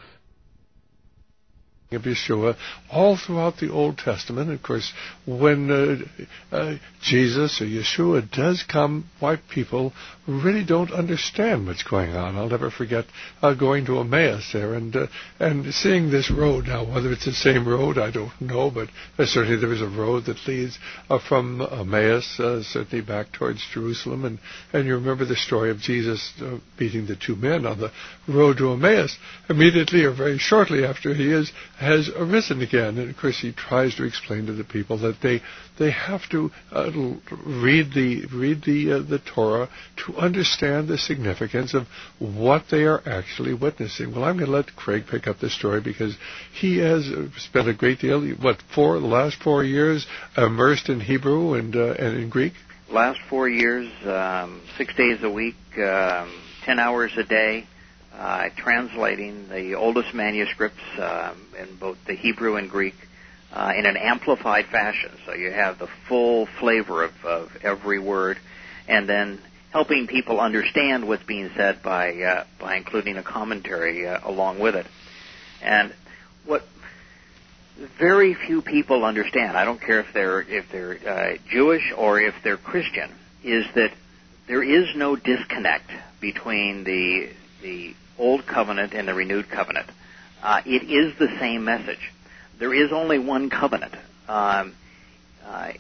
Of Yeshua all throughout the Old Testament. Of course, when Jesus or Yeshua does come, white people really don't understand what's going on. I'll never forget going to Emmaus there and seeing this road. Now, whether it's the same road, I don't know, but certainly there is a road that leads from Emmaus, certainly back towards Jerusalem. And you remember the story of Jesus meeting the two men on the road to Emmaus. Immediately or very shortly after he has arisen again. And of course he tries to explain to the people that they have to read the Torah to understand the significance of what they are actually witnessing. Well, I'm going to let Craig pick up this story because he has spent a great deal, the last 4 years immersed in Hebrew and in Greek? Last 4 years, 6 days a week, 10 hours a day. Translating the oldest manuscripts in both the Hebrew and Greek in an amplified fashion. So you have the full flavor of every word, and then helping people understand what's being said by including a commentary along with it. And what very few people understand, I don't care if they're Jewish or if they're Christian, is that there is no disconnect between the Old Covenant and the Renewed Covenant. It is the same message. There is only one covenant.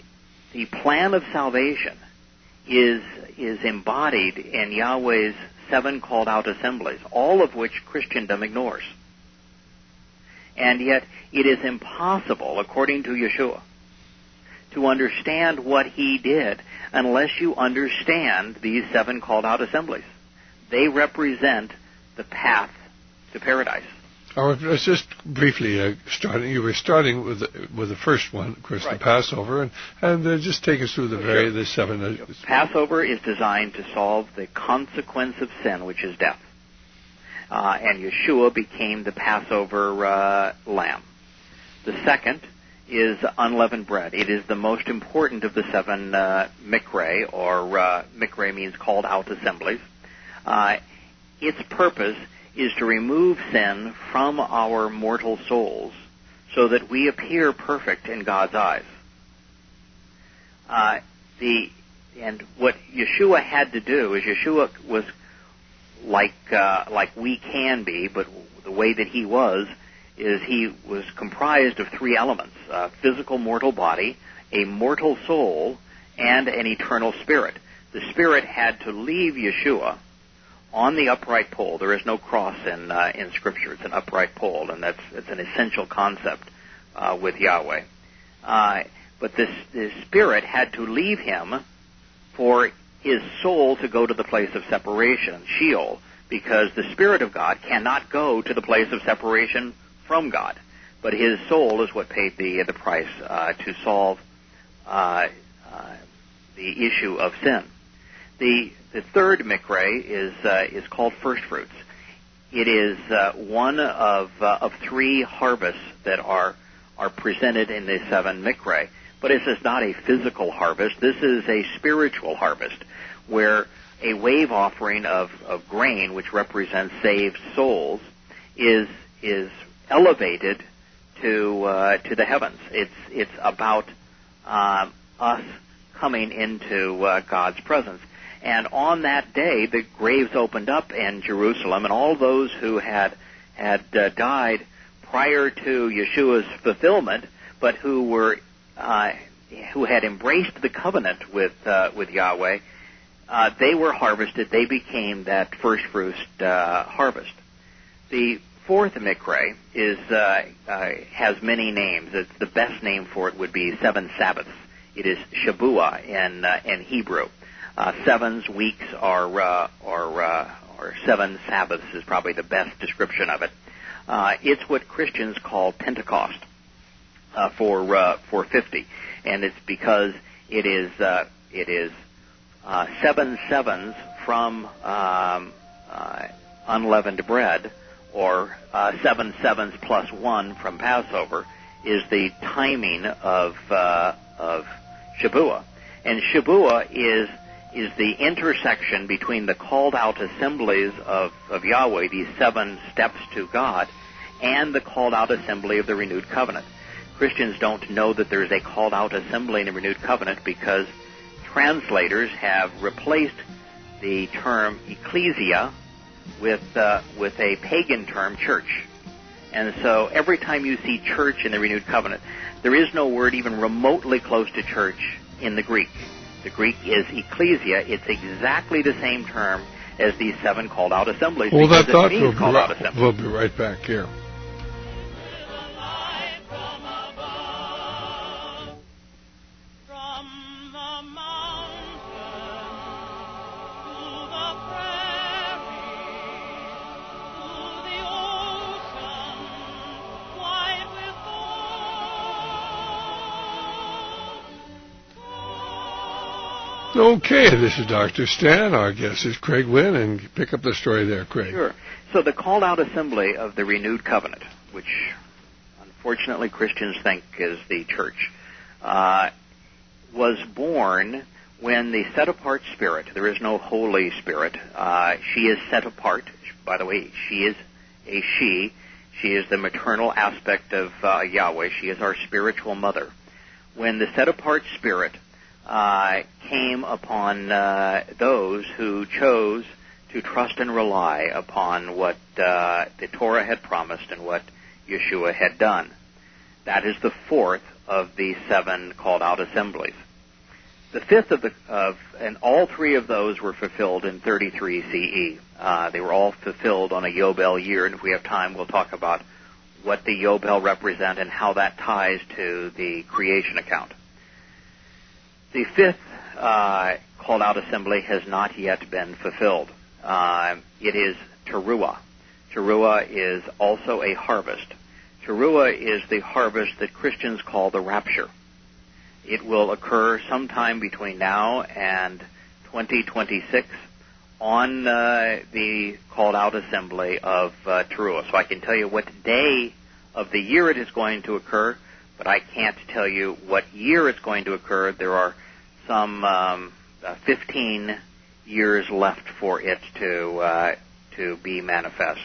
the plan of salvation is embodied in Yahweh's 7 called out assemblies, all of which Christendom ignores. And yet it is impossible, according to Yeshua, to understand what he did unless you understand these 7 called out assemblies. They represent the path to paradise. Let's just briefly starting. You were starting with the first one, of course, right. The Passover, and just take us through the 7. Passover is designed to solve the consequence of sin, which is death. And Yeshua became the Passover lamb. The second is unleavened bread. It is the most important of the 7 mikre, or mikre means called out assemblies. Its purpose is to remove sin from our mortal souls so that we appear perfect in God's eyes. And what Yeshua had to do is Yeshua was like we can be, but the way that he was is he was comprised of 3 elements: a physical mortal body, a mortal soul, and an eternal spirit. The spirit had to leave Yeshua on the upright pole. There is no cross in Scripture. It's an upright pole, and it's an essential concept with Yahweh. But this spirit had to leave him for his soul to go to the place of separation, Sheol, because the Spirit of God cannot go to the place of separation from God. But his soul is what paid the price to solve the issue of sin. The third mikre is called first fruits. It is one of 3 harvests that are presented in the 7 mikre. But this is not a physical harvest. This is a spiritual harvest, where a wave offering of grain, which represents saved souls, is elevated to the heavens. It's about us coming into God's presence. And on that day, the graves opened up in Jerusalem, and all those who had died prior to Yeshua's fulfillment, but who had embraced the covenant with Yahweh, they were harvested. They became that first fruits harvest. The fourth mikre has many names. It's the best name for it would be 7 Sabbaths. It is Shabua in Hebrew. 7 weeks or 7 Sabbaths is probably the best description of it. It's what Christians call Pentecost for 50, and it's because it is 7 sevens from unleavened bread, or 7 sevens plus 1 from Passover is the timing of Shabua, and Shabua is the intersection between the called out assemblies of Yahweh, these 7 steps to God, and the called out assembly of the renewed covenant. Christians don't know that there's a called out assembly in the renewed covenant because translators have replaced the term ecclesia with a pagan term, church. And so every time you see church in the renewed covenant, there is no word even remotely close to church in the Greek. The Greek is ecclesia. It's exactly the same term as these 7 called out assemblies. Well, that thought we'll be right back here. Okay, this is Dr. Stan. Our guest is Craig Wynn, and pick up the story there, Craig. Sure. So the called out assembly of the renewed covenant, which unfortunately Christians think is the church, was born when the set apart Spirit, there is no Holy Spirit, she is set apart. By the way, she is a she. She is the maternal aspect of Yahweh. She is our spiritual mother. When the set apart Spirit came upon those who chose to trust and rely upon what the Torah had promised and what Yeshua had done. That is the fourth of the 7 called out assemblies. The fifth and all three of those were fulfilled in 33 CE. They were all fulfilled on a Yobel year, and if we have time, we'll talk about what the Yobel represent and how that ties to the creation account. The fifth called out assembly has not yet been fulfilled. It is Teruah. Teruah is also a harvest. Teruah is the harvest that Christians call the rapture. It will occur sometime between now and 2026 on the called out assembly of Teruah. So I can tell you what day of the year it is going to occur, but I can't tell you what year it's going to occur. There are some 15 years left for it to be manifest.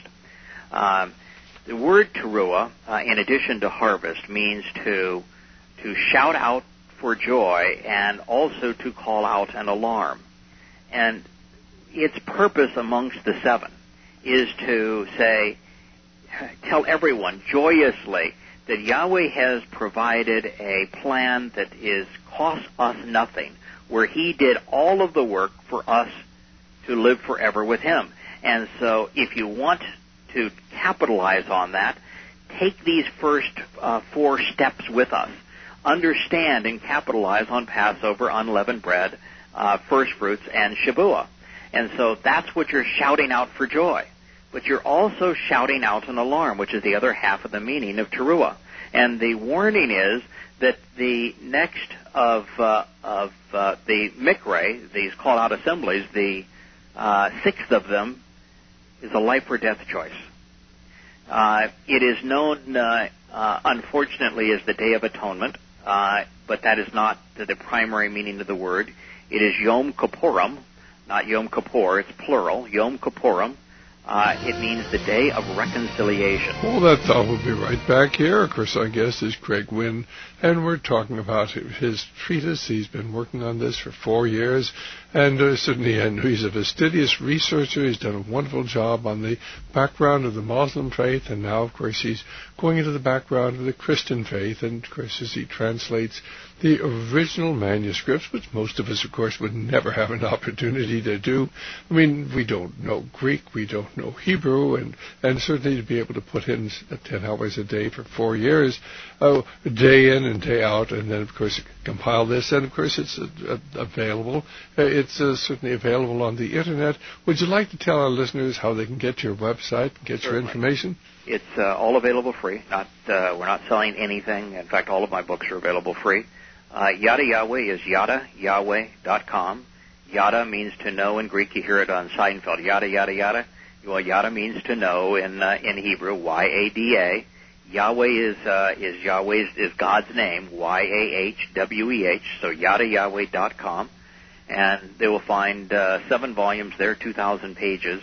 The word Teruah, in addition to harvest, means to shout out for joy and also to call out an alarm. And its purpose amongst the seven is to tell everyone joyously that Yahweh has provided a plan that costs us nothing, where He did all of the work for us to live forever with Him. And so if you want to capitalize on that, take these first 4 steps with us. Understand and capitalize on Passover, unleavened bread, first fruits, and Shavuot. And so that's what you're shouting out for joy. But you're also shouting out an alarm, which is the other half of the meaning of Teruah. And the warning is that the next of the Mikre, these called out assemblies, the 6th of them is a life or death choice. It is known, unfortunately, as the Day of Atonement, but that is not the primary meaning of the word. It is Yom Kippurim, not Yom Kippur, it's plural, Yom Kippurim. It means the Day of Reconciliation. Well, that thought will be right back here. Of course, our guest is Craig Wynn, and we're talking about his treatise. He's been working on this for 4 years, and certainly he's a fastidious researcher. He's done a wonderful job on the background of the Muslim faith, and now, of course, he's going into the background of the Christian faith, and, of course, as he translates the original manuscripts, which most of us, of course, would never have an opportunity to do. I mean, we don't know Greek, we don't know Hebrew, and certainly to be able to put in 10 hours a day for 4 years, day in and day out, and then, of course, compile this, and, of course, it's available. It's certainly available on the Internet. Would you like to tell our listeners how they can get to your website and get your information? It's all available free. We're not selling anything. In fact, all of my books are available free. Yada Yahweh is yadayahweh.com. Yada means to know in Greek. You hear it on Seinfeld. Yada, yada, yada. Well, yada means to know in Hebrew. Y-A-D-A. Yahweh is God's name. Y-A-H-W-E-H. So yadayahweh.com. And they will find 7 volumes there, 2,000 pages,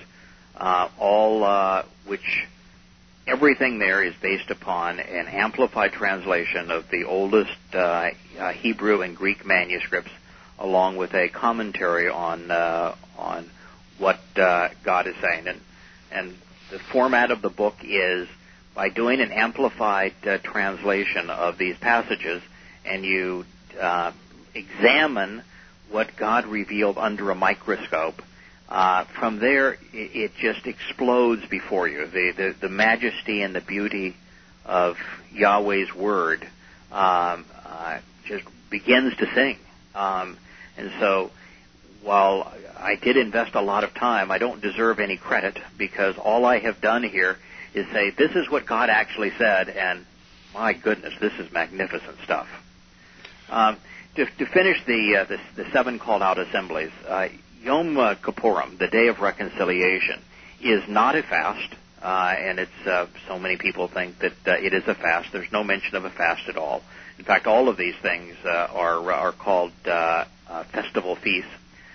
which everything there is based upon an amplified translation of the oldest Hebrew and Greek manuscripts, along with a commentary on what God is saying. And the format of the book is by doing an amplified translation of these passages, and you examine what God revealed under a microscope. From there, it just explodes before you. The majesty and the beauty of Yahweh's Word just begins to sing. And so, while I did invest a lot of time, I don't deserve any credit, because all I have done here is say, this is what God actually said, and my goodness, this is magnificent stuff. To finish the 7 called out assemblies, Yom Kippurim, the Day of Reconciliation, is not a fast, and it's so many people think that it is a fast. There's no mention of a fast at all. In fact, all of these things are called festival feasts.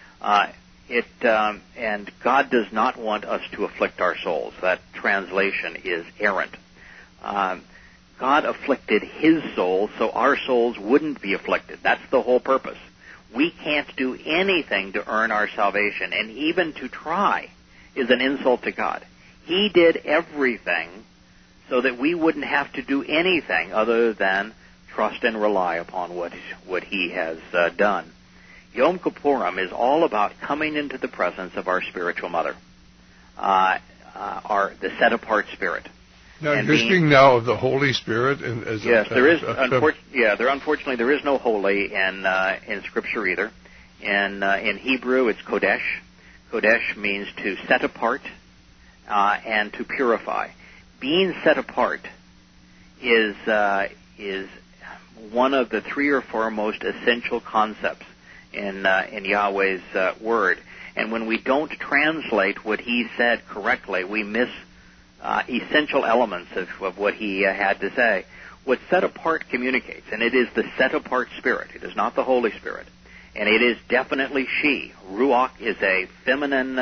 And God does not want us to afflict our souls. That translation is errant. God afflicted His soul so our souls wouldn't be afflicted. That's the whole purpose. We can't do anything to earn our salvation, and even to try is an insult to God. He did everything so that we wouldn't have to do anything other than trust and rely upon what He has done. Yom Kippurim is all about coming into the presence of our spiritual mother, the set-apart spirit. Now, you're speaking now of the Holy Spirit, and unfortunately there is no holy in Scripture either. In Hebrew, it's kodesh. Kodesh means to set apart and to purify. Being set apart is one of the 3 or 4 most essential concepts in Yahweh's word. And when we don't translate what he said correctly, we miss essential elements of what he had to say. What set apart communicates, and it is the set apart spirit. It is not the Holy Spirit. And it is definitely she. Ruach is a feminine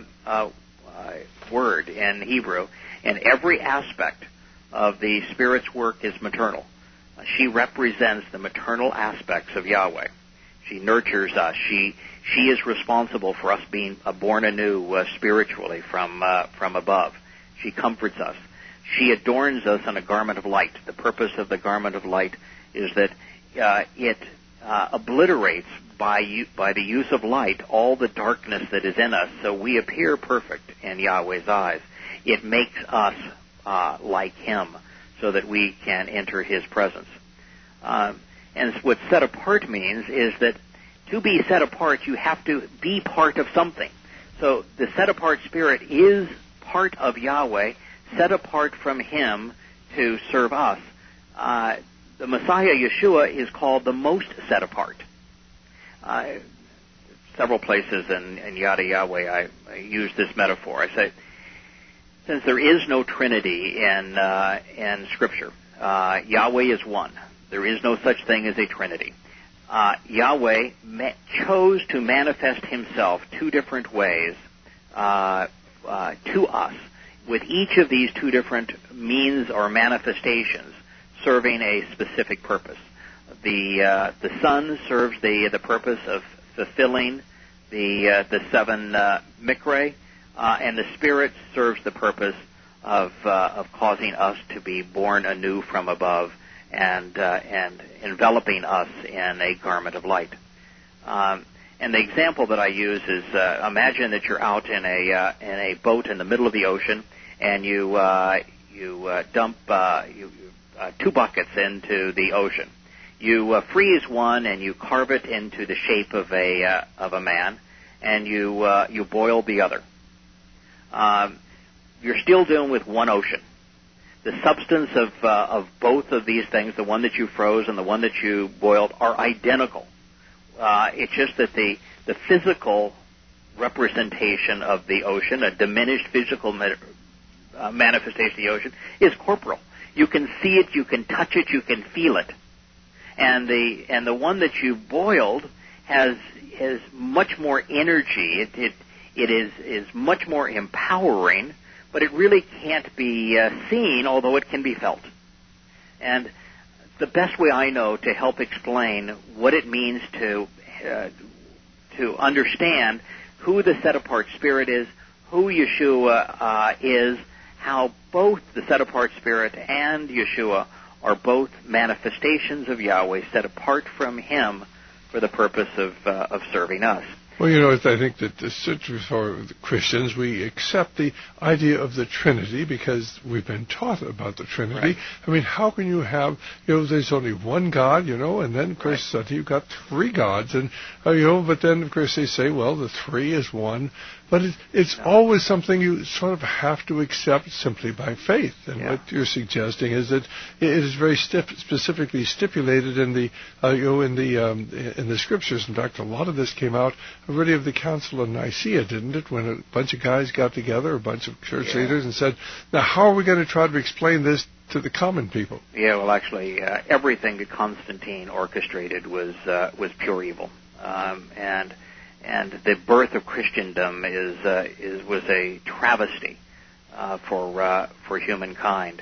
word in Hebrew, and every aspect of the Spirit's work is maternal. She represents the maternal aspects of Yahweh. She nurtures us. She is responsible for us being born anew spiritually from above. She comforts us. She adorns us in a garment of light. The purpose of the garment of light is that it obliterates by the use of light all the darkness that is in us, so we appear perfect in Yahweh's eyes. It makes us like Him, so that we can enter His presence. And what set apart means is that to be set apart, you have to be part of something. So the set apart spirit is part of Yahweh, set apart from Him to serve us. The Messiah, Yeshua, is called the most set apart. Several places in Yada Yahweh I use this metaphor. I say, since there is no Trinity in Scripture, Yahweh is one. There is no such thing as a Trinity. Yahweh chose to manifest Himself 2 different ways to us, with each of these 2 different means or manifestations serving a specific purpose. The Son serves the purpose of fulfilling the 7 Mikre, and the Spirit serves the purpose of causing us to be born anew from above and enveloping us in a garment of light. And the example that I use is imagine that you're out in a boat in the middle of the ocean, and you dump 2 buckets into the ocean. You freeze one and you carve it into the shape of a man, and you boil the other. You're still dealing with one ocean. The substance of both of these things, the one that you froze and the one that you boiled, are identical. It's just that the physical representation of the ocean, a diminished physical manifestation of the ocean, is corporal. You can see it, you can touch it, you can feel it. And the one that you boiled has much more energy. It is much more empowering, but it really can't be seen, although it can be felt. And the best way I know to help explain what it means to understand who the set-apart Spirit is, who Yeshua is, how both the set-apart Spirit and Yeshua are both manifestations of Yahweh set apart from Him for the purpose of serving us. Well, I think that for the Christians, we accept the idea of the Trinity because we've been taught about the Trinity. Right. I mean, how can you have, there's only one God, and then, of course, you've got 3 gods, and, but then, of course, they say, well, the 3 is one. But it's always something you sort of have to accept simply by faith. And what you're suggesting is that it is very specifically stipulated in the in the Scriptures. In fact, a lot of this came out already of the Council of Nicaea, didn't it? When a bunch of guys got together, a bunch of church leaders, and said, "Now, how are we going to try to explain this to the common people?" Yeah, well, actually, everything that Constantine orchestrated was pure evil, and the birth of Christendom was a travesty for humankind.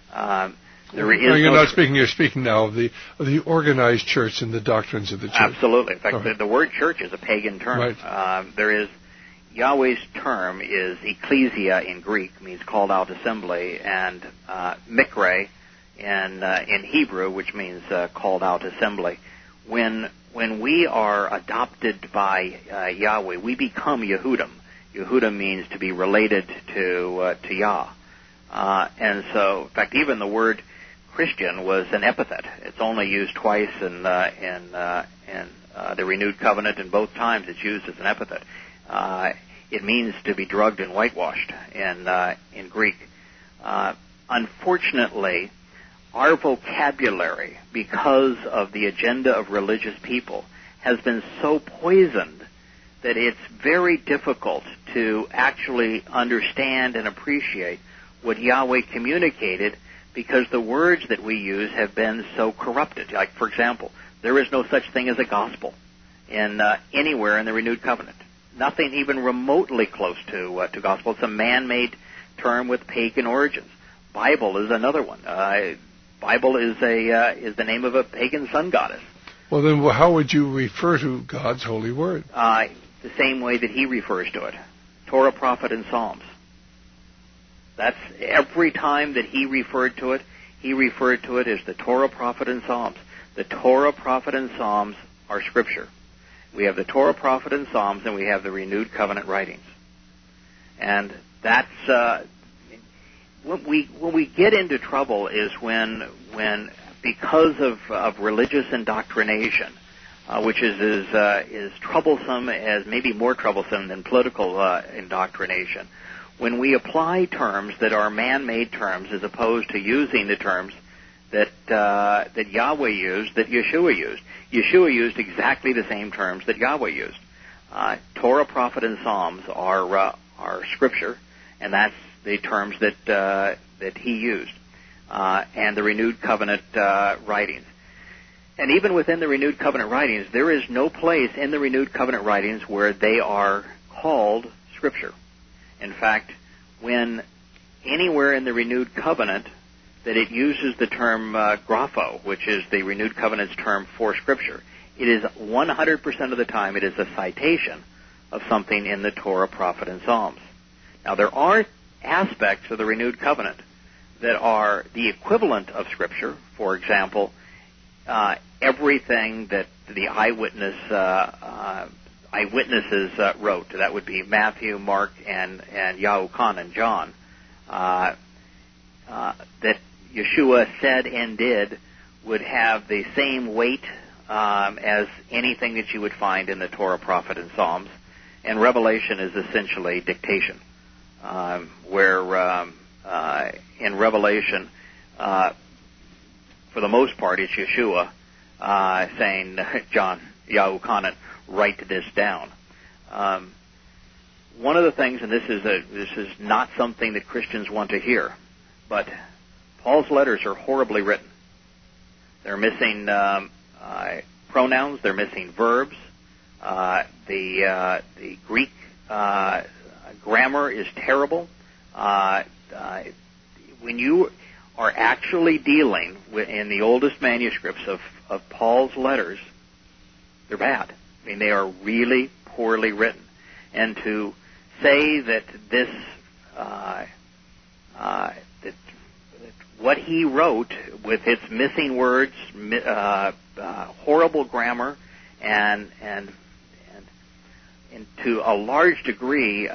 You're speaking now of the organized church and the doctrines of the church. Absolutely. In fact, the word church is a pagan term. Right. Yahweh's term is ecclesia in Greek, means called out assembly, and mikre in Hebrew, which means called out assembly. When when we are adopted by Yahweh, we become Yehudim. Yehudim means to be related to Yah. And so, in fact, even the word Christian was an epithet. It's only used twice in the Renewed Covenant, and both times it's used as an epithet. It means to be drugged and whitewashed in Greek. Unfortunately, our vocabulary, because of the agenda of religious people, has been so poisoned that it's very difficult to actually understand and appreciate what Yahweh communicated, because the words that we use have been so corrupted. Like, for example, there is no such thing as a gospel anywhere in the Renewed Covenant. Nothing even remotely close to gospel. It's a man-made term with pagan origins. Bible is another one. Bible is the name of a pagan sun goddess. Well, then how would you refer to God's holy word? The same way that he refers to it. Torah, prophet, and Psalms. That's every time that he referred to it as the Torah, prophet, and Psalms. The Torah, prophet, and Psalms are Scripture. We have the Torah, prophet, and Psalms, and we have the Renewed Covenant writings. And that's when we get into trouble is when because of religious indoctrination, which is troublesome, as maybe more troublesome than political indoctrination. When we apply terms that are man-made terms as opposed to using the terms that Yahweh used, that Yeshua used. Yeshua used exactly the same terms that Yahweh used. Torah, prophet, and Psalms are Scripture, and that's the terms that he used, and the Renewed Covenant writings. And even within the Renewed Covenant writings, there is no place in the Renewed Covenant writings where they are called Scripture. In fact, when anywhere in the Renewed Covenant that it uses the term grapho, which is the Renewed Covenant's term for Scripture, it is 100% of the time it is a citation of something in the Torah, prophet, and Psalms. Now, there are aspects of the Renewed Covenant that are the equivalent of Scripture. For example, everything that the eyewitnesses wrote. That would be Matthew, Mark, and Yahuchanan, John. That Yeshua said and did would have the same weight as anything that you would find in the Torah, prophet, and Psalms. And Revelation is essentially dictation, where in Revelation, for the most part, it's Yeshua saying, John, Yahuchanan, write this down. One of the things, and this is not something that Christians want to hear, but Paul's letters are horribly written. They're missing pronouns. They're missing verbs. The Greek grammar is terrible. When you are actually dealing with, in the oldest manuscripts of Paul's letters, they're bad. I mean, they are really poorly written. And to say that this, that what he wrote with its missing words, horrible grammar, and to a large degree,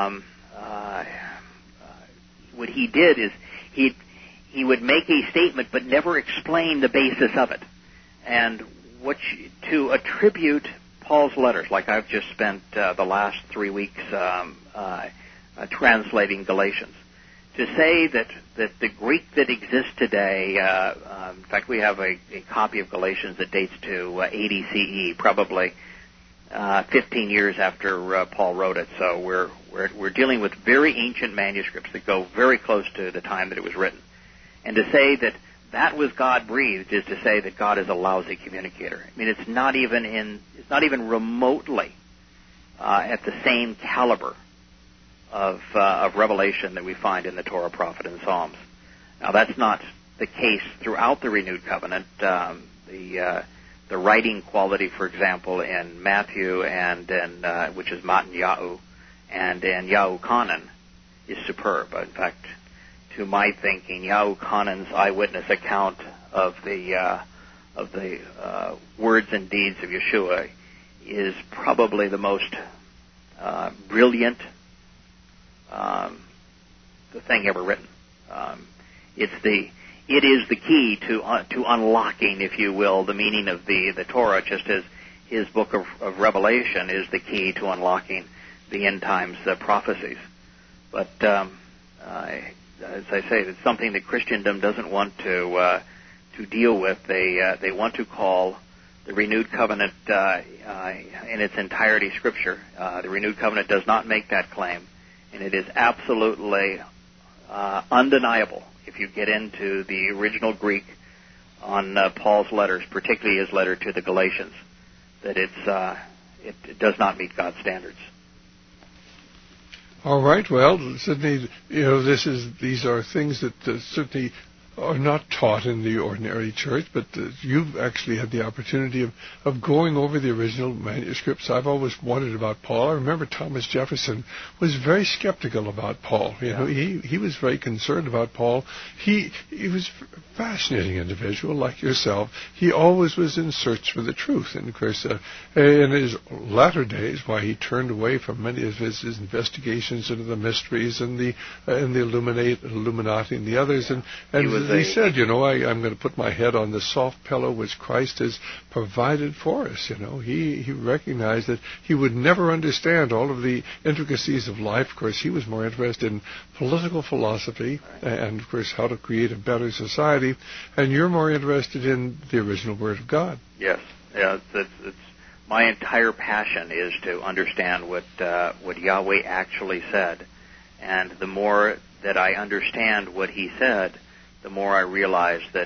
what he did is he would make a statement but never explain the basis of it. And to attribute Paul's letters, like I've just spent the last 3 weeks translating Galatians, to say that the Greek that exists today, in fact, we have a copy of Galatians that dates to 80 CE, probably 15 years after Paul wrote it. So we're dealing with very ancient manuscripts that go very close to the time that it was written. And to say that was God-breathed is to say that God is a lousy communicator. I mean, it's not even remotely at the same caliber of revelation that we find in the Torah, prophet, and Psalms. Now, that's not the case throughout the Renewed Covenant. The writing quality, for example, in Matthew and which is Matthew, and in Yahuchanan is superb. In fact, to my thinking, Yahuchanan's eyewitness account of the words and deeds of Yeshua is probably the most brilliant the thing ever written. It is the key to unlocking, if you will, the meaning of the Torah, just as his book of Revelation is the key to unlocking the end times prophecies. But as I say, it's something that Christendom doesn't want to deal with. They want to call the renewed covenant in its entirety Scripture. The renewed covenant does not make that claim, and it is absolutely undeniable if you get into the original Greek on Paul's letters, particularly his letter to the Galatians, that it does not meet God's standards. All right. Well, certainly, these are things that certainly are not taught in the ordinary church, but you've actually had the opportunity of going over the original manuscripts. I've always wondered about Paul. I remember Thomas Jefferson was very skeptical about Paul. You know, he was very concerned about Paul. He was a fascinating individual like yourself. He always was in search for the truth. And of course, in his latter days, why he turned away from many of his investigations into the mysteries and the Illuminati and the others, and he said, I'm going to put my head on the soft pillow which Christ has provided for us. He recognized that he would never understand all of the intricacies of life. Of course, he was more interested in political philosophy and, of course, how to create a better society. And you're more interested in the original Word of God. Yes. Yeah. It's my entire passion is to understand what Yahweh actually said. And the more that I understand what he said, the more I realize that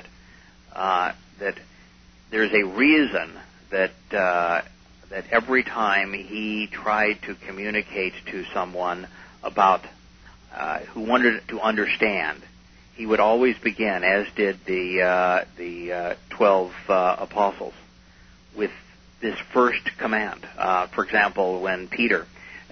there's a reason that every time he tried to communicate to someone about who wanted to understand, he would always begin, as did the 12 apostles, with this first command. For example, when Peter,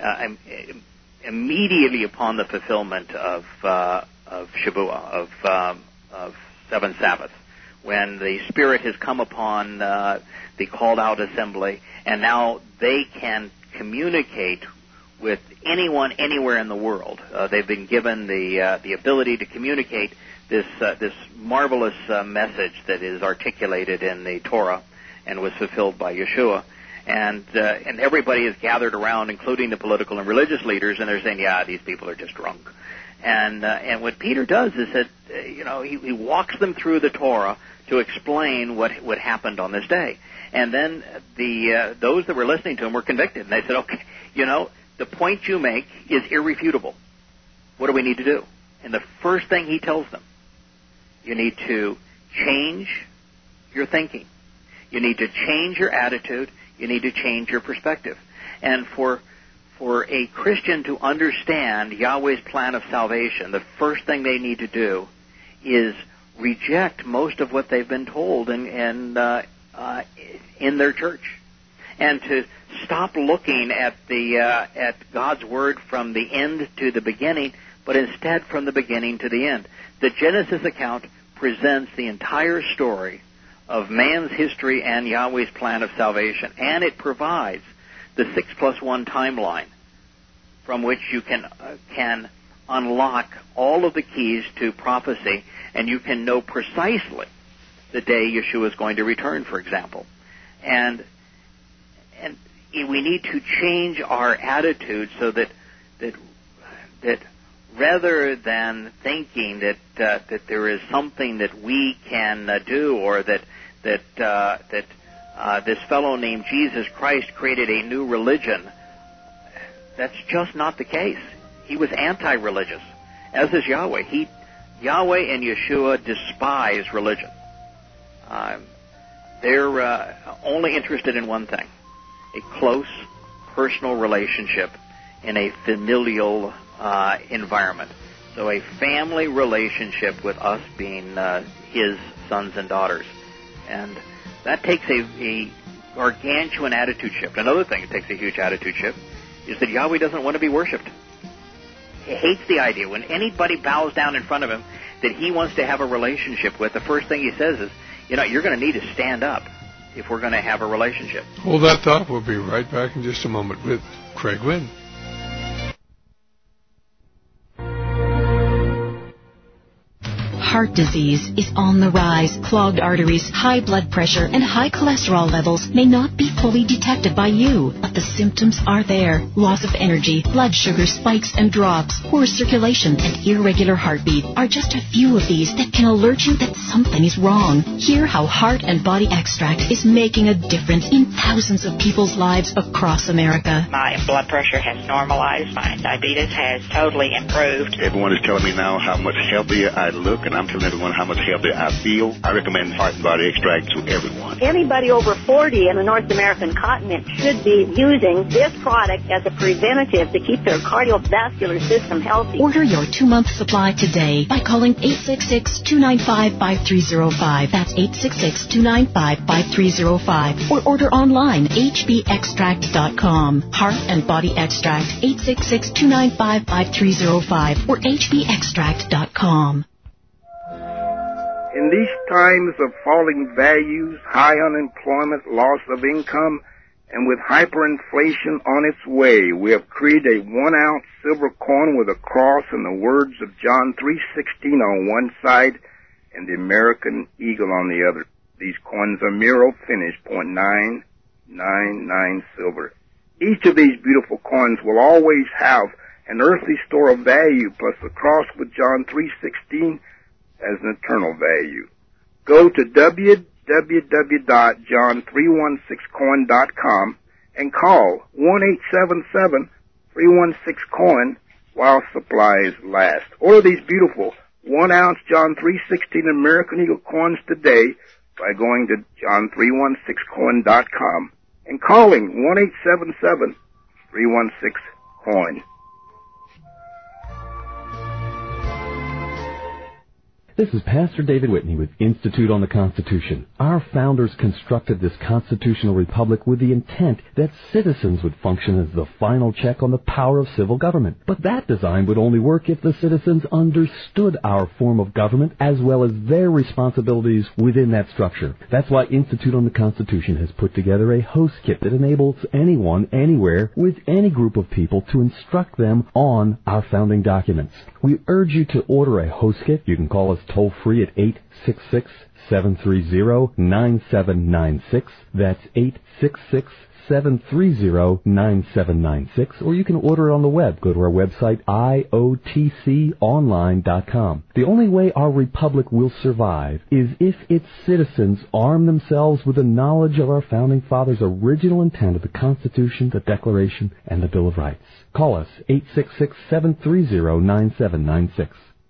immediately upon the fulfillment of Shavuot, of 7 Sabbaths, when the Spirit has come upon the called out assembly, and now they can communicate with anyone anywhere in the world. They've been given the ability to communicate this marvelous message that is articulated in the Torah and was fulfilled by Yeshua. And everybody is gathered around, including the political and religious leaders, and they're saying, these people are just drunk. And what Peter does is that, he walks them through the Torah to explain what happened on this day. And then those that were listening to him were convicted. And they said, okay, the point you make is irrefutable. What do we need to do? And the first thing he tells them, you need to change your thinking. You need to change your attitude. You need to change your perspective. And for a Christian to understand Yahweh's plan of salvation, the first thing they need to do is reject most of what they've been told in their church, and to stop looking at God's Word from the end to the beginning, but instead from the beginning to the end. The Genesis account presents the entire story of man's history and Yahweh's plan of salvation, and it provides the 6+1 timeline from which you can unlock all of the keys to prophecy, and you can know precisely the day Yeshua is going to return, for example. And we need to change our attitude so that rather than thinking that there is something that we can do, or that this fellow named Jesus Christ created a new religion, that's just not the case. He was anti-religious, as is Yahweh. Yahweh and Yeshua despise religion. They're only interested in one thing: a close, personal relationship in a familial environment. So a family relationship with us being his sons and daughters. And that takes a gargantuan attitude shift. Another thing that takes a huge attitude shift is that Yahweh doesn't want to be worshipped. He hates the idea when anybody bows down in front of him that he wants to have a relationship with. The first thing he says is, you're going to need to stand up if we're going to have a relationship. Hold that thought. We'll be right back in just a moment with Craig Wynn. Heart disease is on the rise. Clogged arteries, high blood pressure, and high cholesterol levels may not be fully detected by you, but the symptoms are there. Loss of energy, blood sugar spikes and drops, poor circulation, and irregular heartbeat are just a few of these that can alert you that something is wrong. Hear how Heart and Body Extract is making a difference in thousands of people's lives across America. My blood pressure has normalized. My diabetes has totally improved. Everyone is telling me now how much healthier I look, and I'm telling everyone how much healthier I feel. I recommend Heart and Body Extract to everyone. Anybody over 40 in the North American continent should be using this product as a preventative to keep their cardiovascular system healthy. Order your 2-month supply today by calling 866-295-5305. That's 866-295-5305. Or order online, hbextract.com. Heart and Body Extract, 866-295-5305 or hbextract.com. In these times of falling values, high unemployment, loss of income, and with hyperinflation on its way, we have created a 1-ounce silver coin with a cross and the words of John 3:16 on one side and the American eagle on the other. These coins are Miro finished, .999 silver. Each of these beautiful coins will always have an earthly store of value plus the cross with John 3:16 as an eternal value. Go to www.john316coin.com and call 1-877-316-COIN while supplies last. Order these beautiful 1-ounce John 3:16 American Eagle coins today by going to john316coin.com and calling 1-877-316-COIN. This is Pastor David Whitney with Institute on the Constitution. Our founders constructed this constitutional republic with the intent that citizens would function as the final check on the power of civil government. But that design would only work if the citizens understood our form of government as well as their responsibilities within that structure. That's why Institute on the Constitution has put together a host kit that enables anyone, anywhere, with any group of people to instruct them on our founding documents. We urge you to order a host kit. You can call us toll-free at 866-730-9796. That's 866-730-9796. Or you can order it on the web. Go to our website, iotconline.com. The only way our republic will survive is if its citizens arm themselves with the knowledge of our founding fathers' original intent of the Constitution, the Declaration, and the Bill of Rights. Call us, 866-730-9796.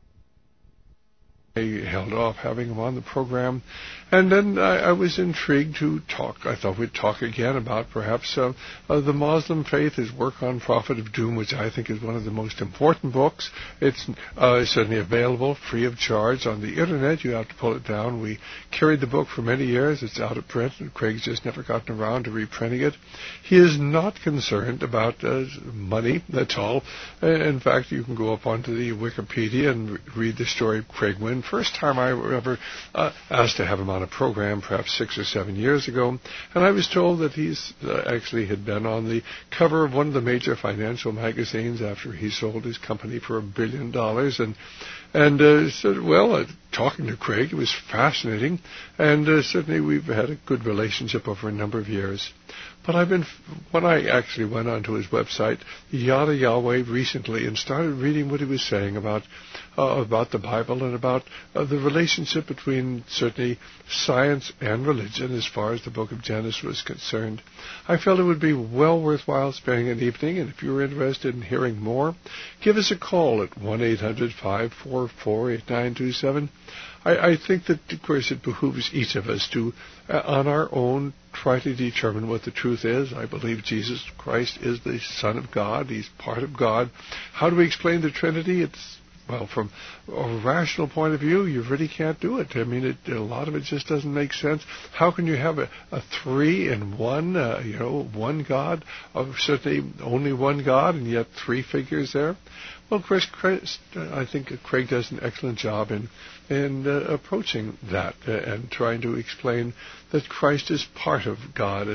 I held off having him on the program, and then I was intrigued to talk. I thought we'd talk again about perhaps the Muslim faith, his work on Prophet of Doom, which I think is one of the most important books. It's certainly available free of charge on the Internet. You have to pull it down. We carried the book for many years. It's out of print, and Craig's just never gotten around to reprinting it. He is not concerned about money at all. In fact, you can go up onto the Wikipedia and read the story of Craig Wynn. First time I ever asked to have him on a program, perhaps 6 or 7 years ago, and I was told that he's actually had been on the cover of one of the major financial magazines after he sold his company for $1 billion, and said, well, talking to Craig, it was fascinating, and certainly we've had a good relationship over a number of years. But when I actually went onto his website, Yada Yahweh, recently, and started reading what he was saying about the Bible and about the relationship between certainly science and religion as far as the book of Genesis was concerned, I felt it would be well worthwhile spending an evening, and if you're interested in hearing more, give us a call at 1-800-544-8927. I think that, of course, it behooves each of us to, on our own, try to determine what the truth is. I believe Jesus Christ is the Son of God. He's part of God. How do we explain the Trinity? It's well, from a rational point of view, you really can't do it. I mean, a lot of it just doesn't make sense. How can you have a 3-in-1, one God, certainly only one God, and yet 3 figures there? Well, of course, I think Craig does an excellent job in approaching that and trying to explain that Christ is part of God,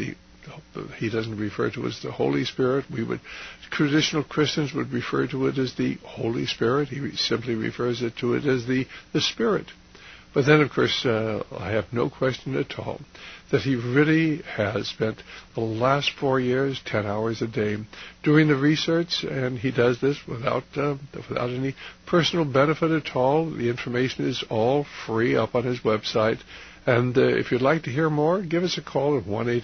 he doesn't refer to it as the Holy Spirit. Traditional Christians would refer to it as the Holy Spirit. He simply refers to it as the Spirit. But then, of course, I have no question at all that he really has spent the last 4 years, 10 hours a day, doing the research, and he does this without any personal benefit at all. The information is all free up on his website. And if you'd like to hear more, give us a call at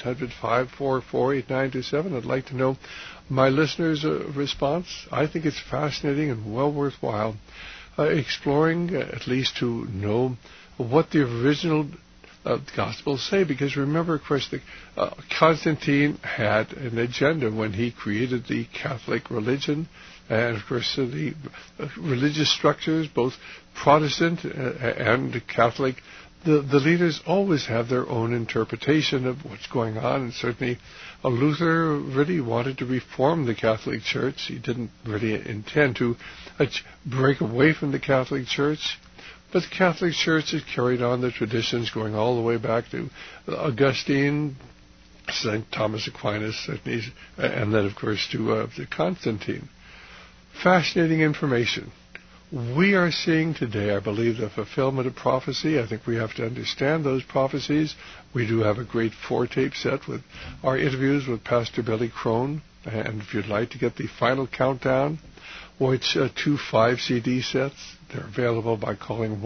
1-800-544-8927. I'd like to know my listeners' response. I think it's fascinating and well worthwhile exploring, at least to know what the original Gospels say. Because remember, of course, Constantine had an agenda when he created the Catholic religion. And, of course, the religious structures, both Protestant and Catholic, the leaders always have their own interpretation of what's going on, and certainly Luther really wanted to reform the Catholic Church. He didn't really intend to break away from the Catholic Church, but the Catholic Church has carried on the traditions going all the way back to Augustine, St. Thomas Aquinas, certainly, and then, of course, to Constantine. Fascinating information. We are seeing today, I believe, the fulfillment of prophecy. I think we have to understand those prophecies. We do have a great 4-tape set with our interviews with Pastor Billy Crone. And if you'd like to get the final countdown, or it's 2 5-CD sets, they're available by calling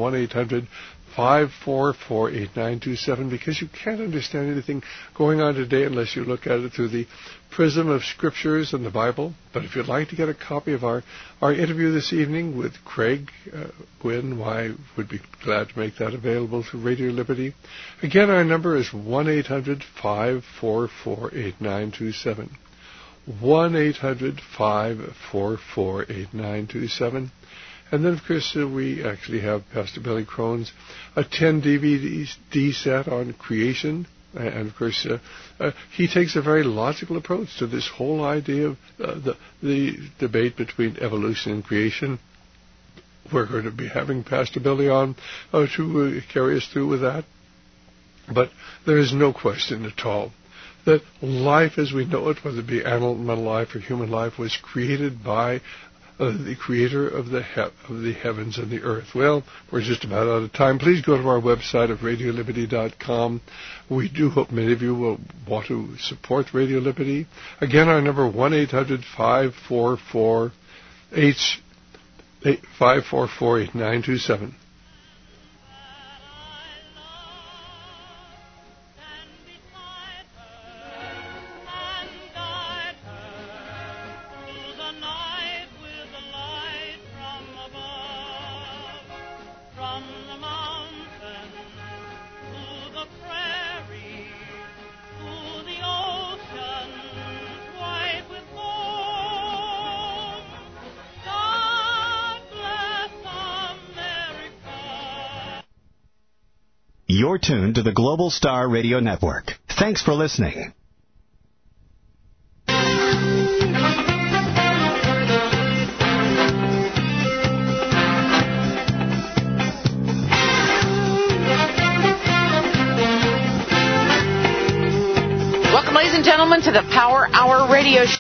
1-800-544-8927, because you can't understand anything going on today unless you look at it through the prism of Scriptures and the Bible. But if you'd like to get a copy of our interview this evening with Craig Gwynn, I would be glad to make that available through Radio Liberty. Again, our number is 1-800-544-8927. 1-800-544-8927. And then, of course, we actually have Pastor Billy Crone's 10 DVD set on creation. And, of course, he takes a very logical approach to this whole idea of the debate between evolution and creation. We're going to be having Pastor Billy on to carry us through with that. But there is no question at all that life as we know it, whether it be animal life or human life, was created by the Creator of the heavens and the earth. Well, we're just about out of time. Please go to our website at radioliberty.com. We do hope many of you will want to support Radio Liberty. Again, our number 1-800-544-8927. You're tuned to the Global Star Radio Network. Thanks for listening. Welcome, ladies and gentlemen, to the Power Hour Radio Show.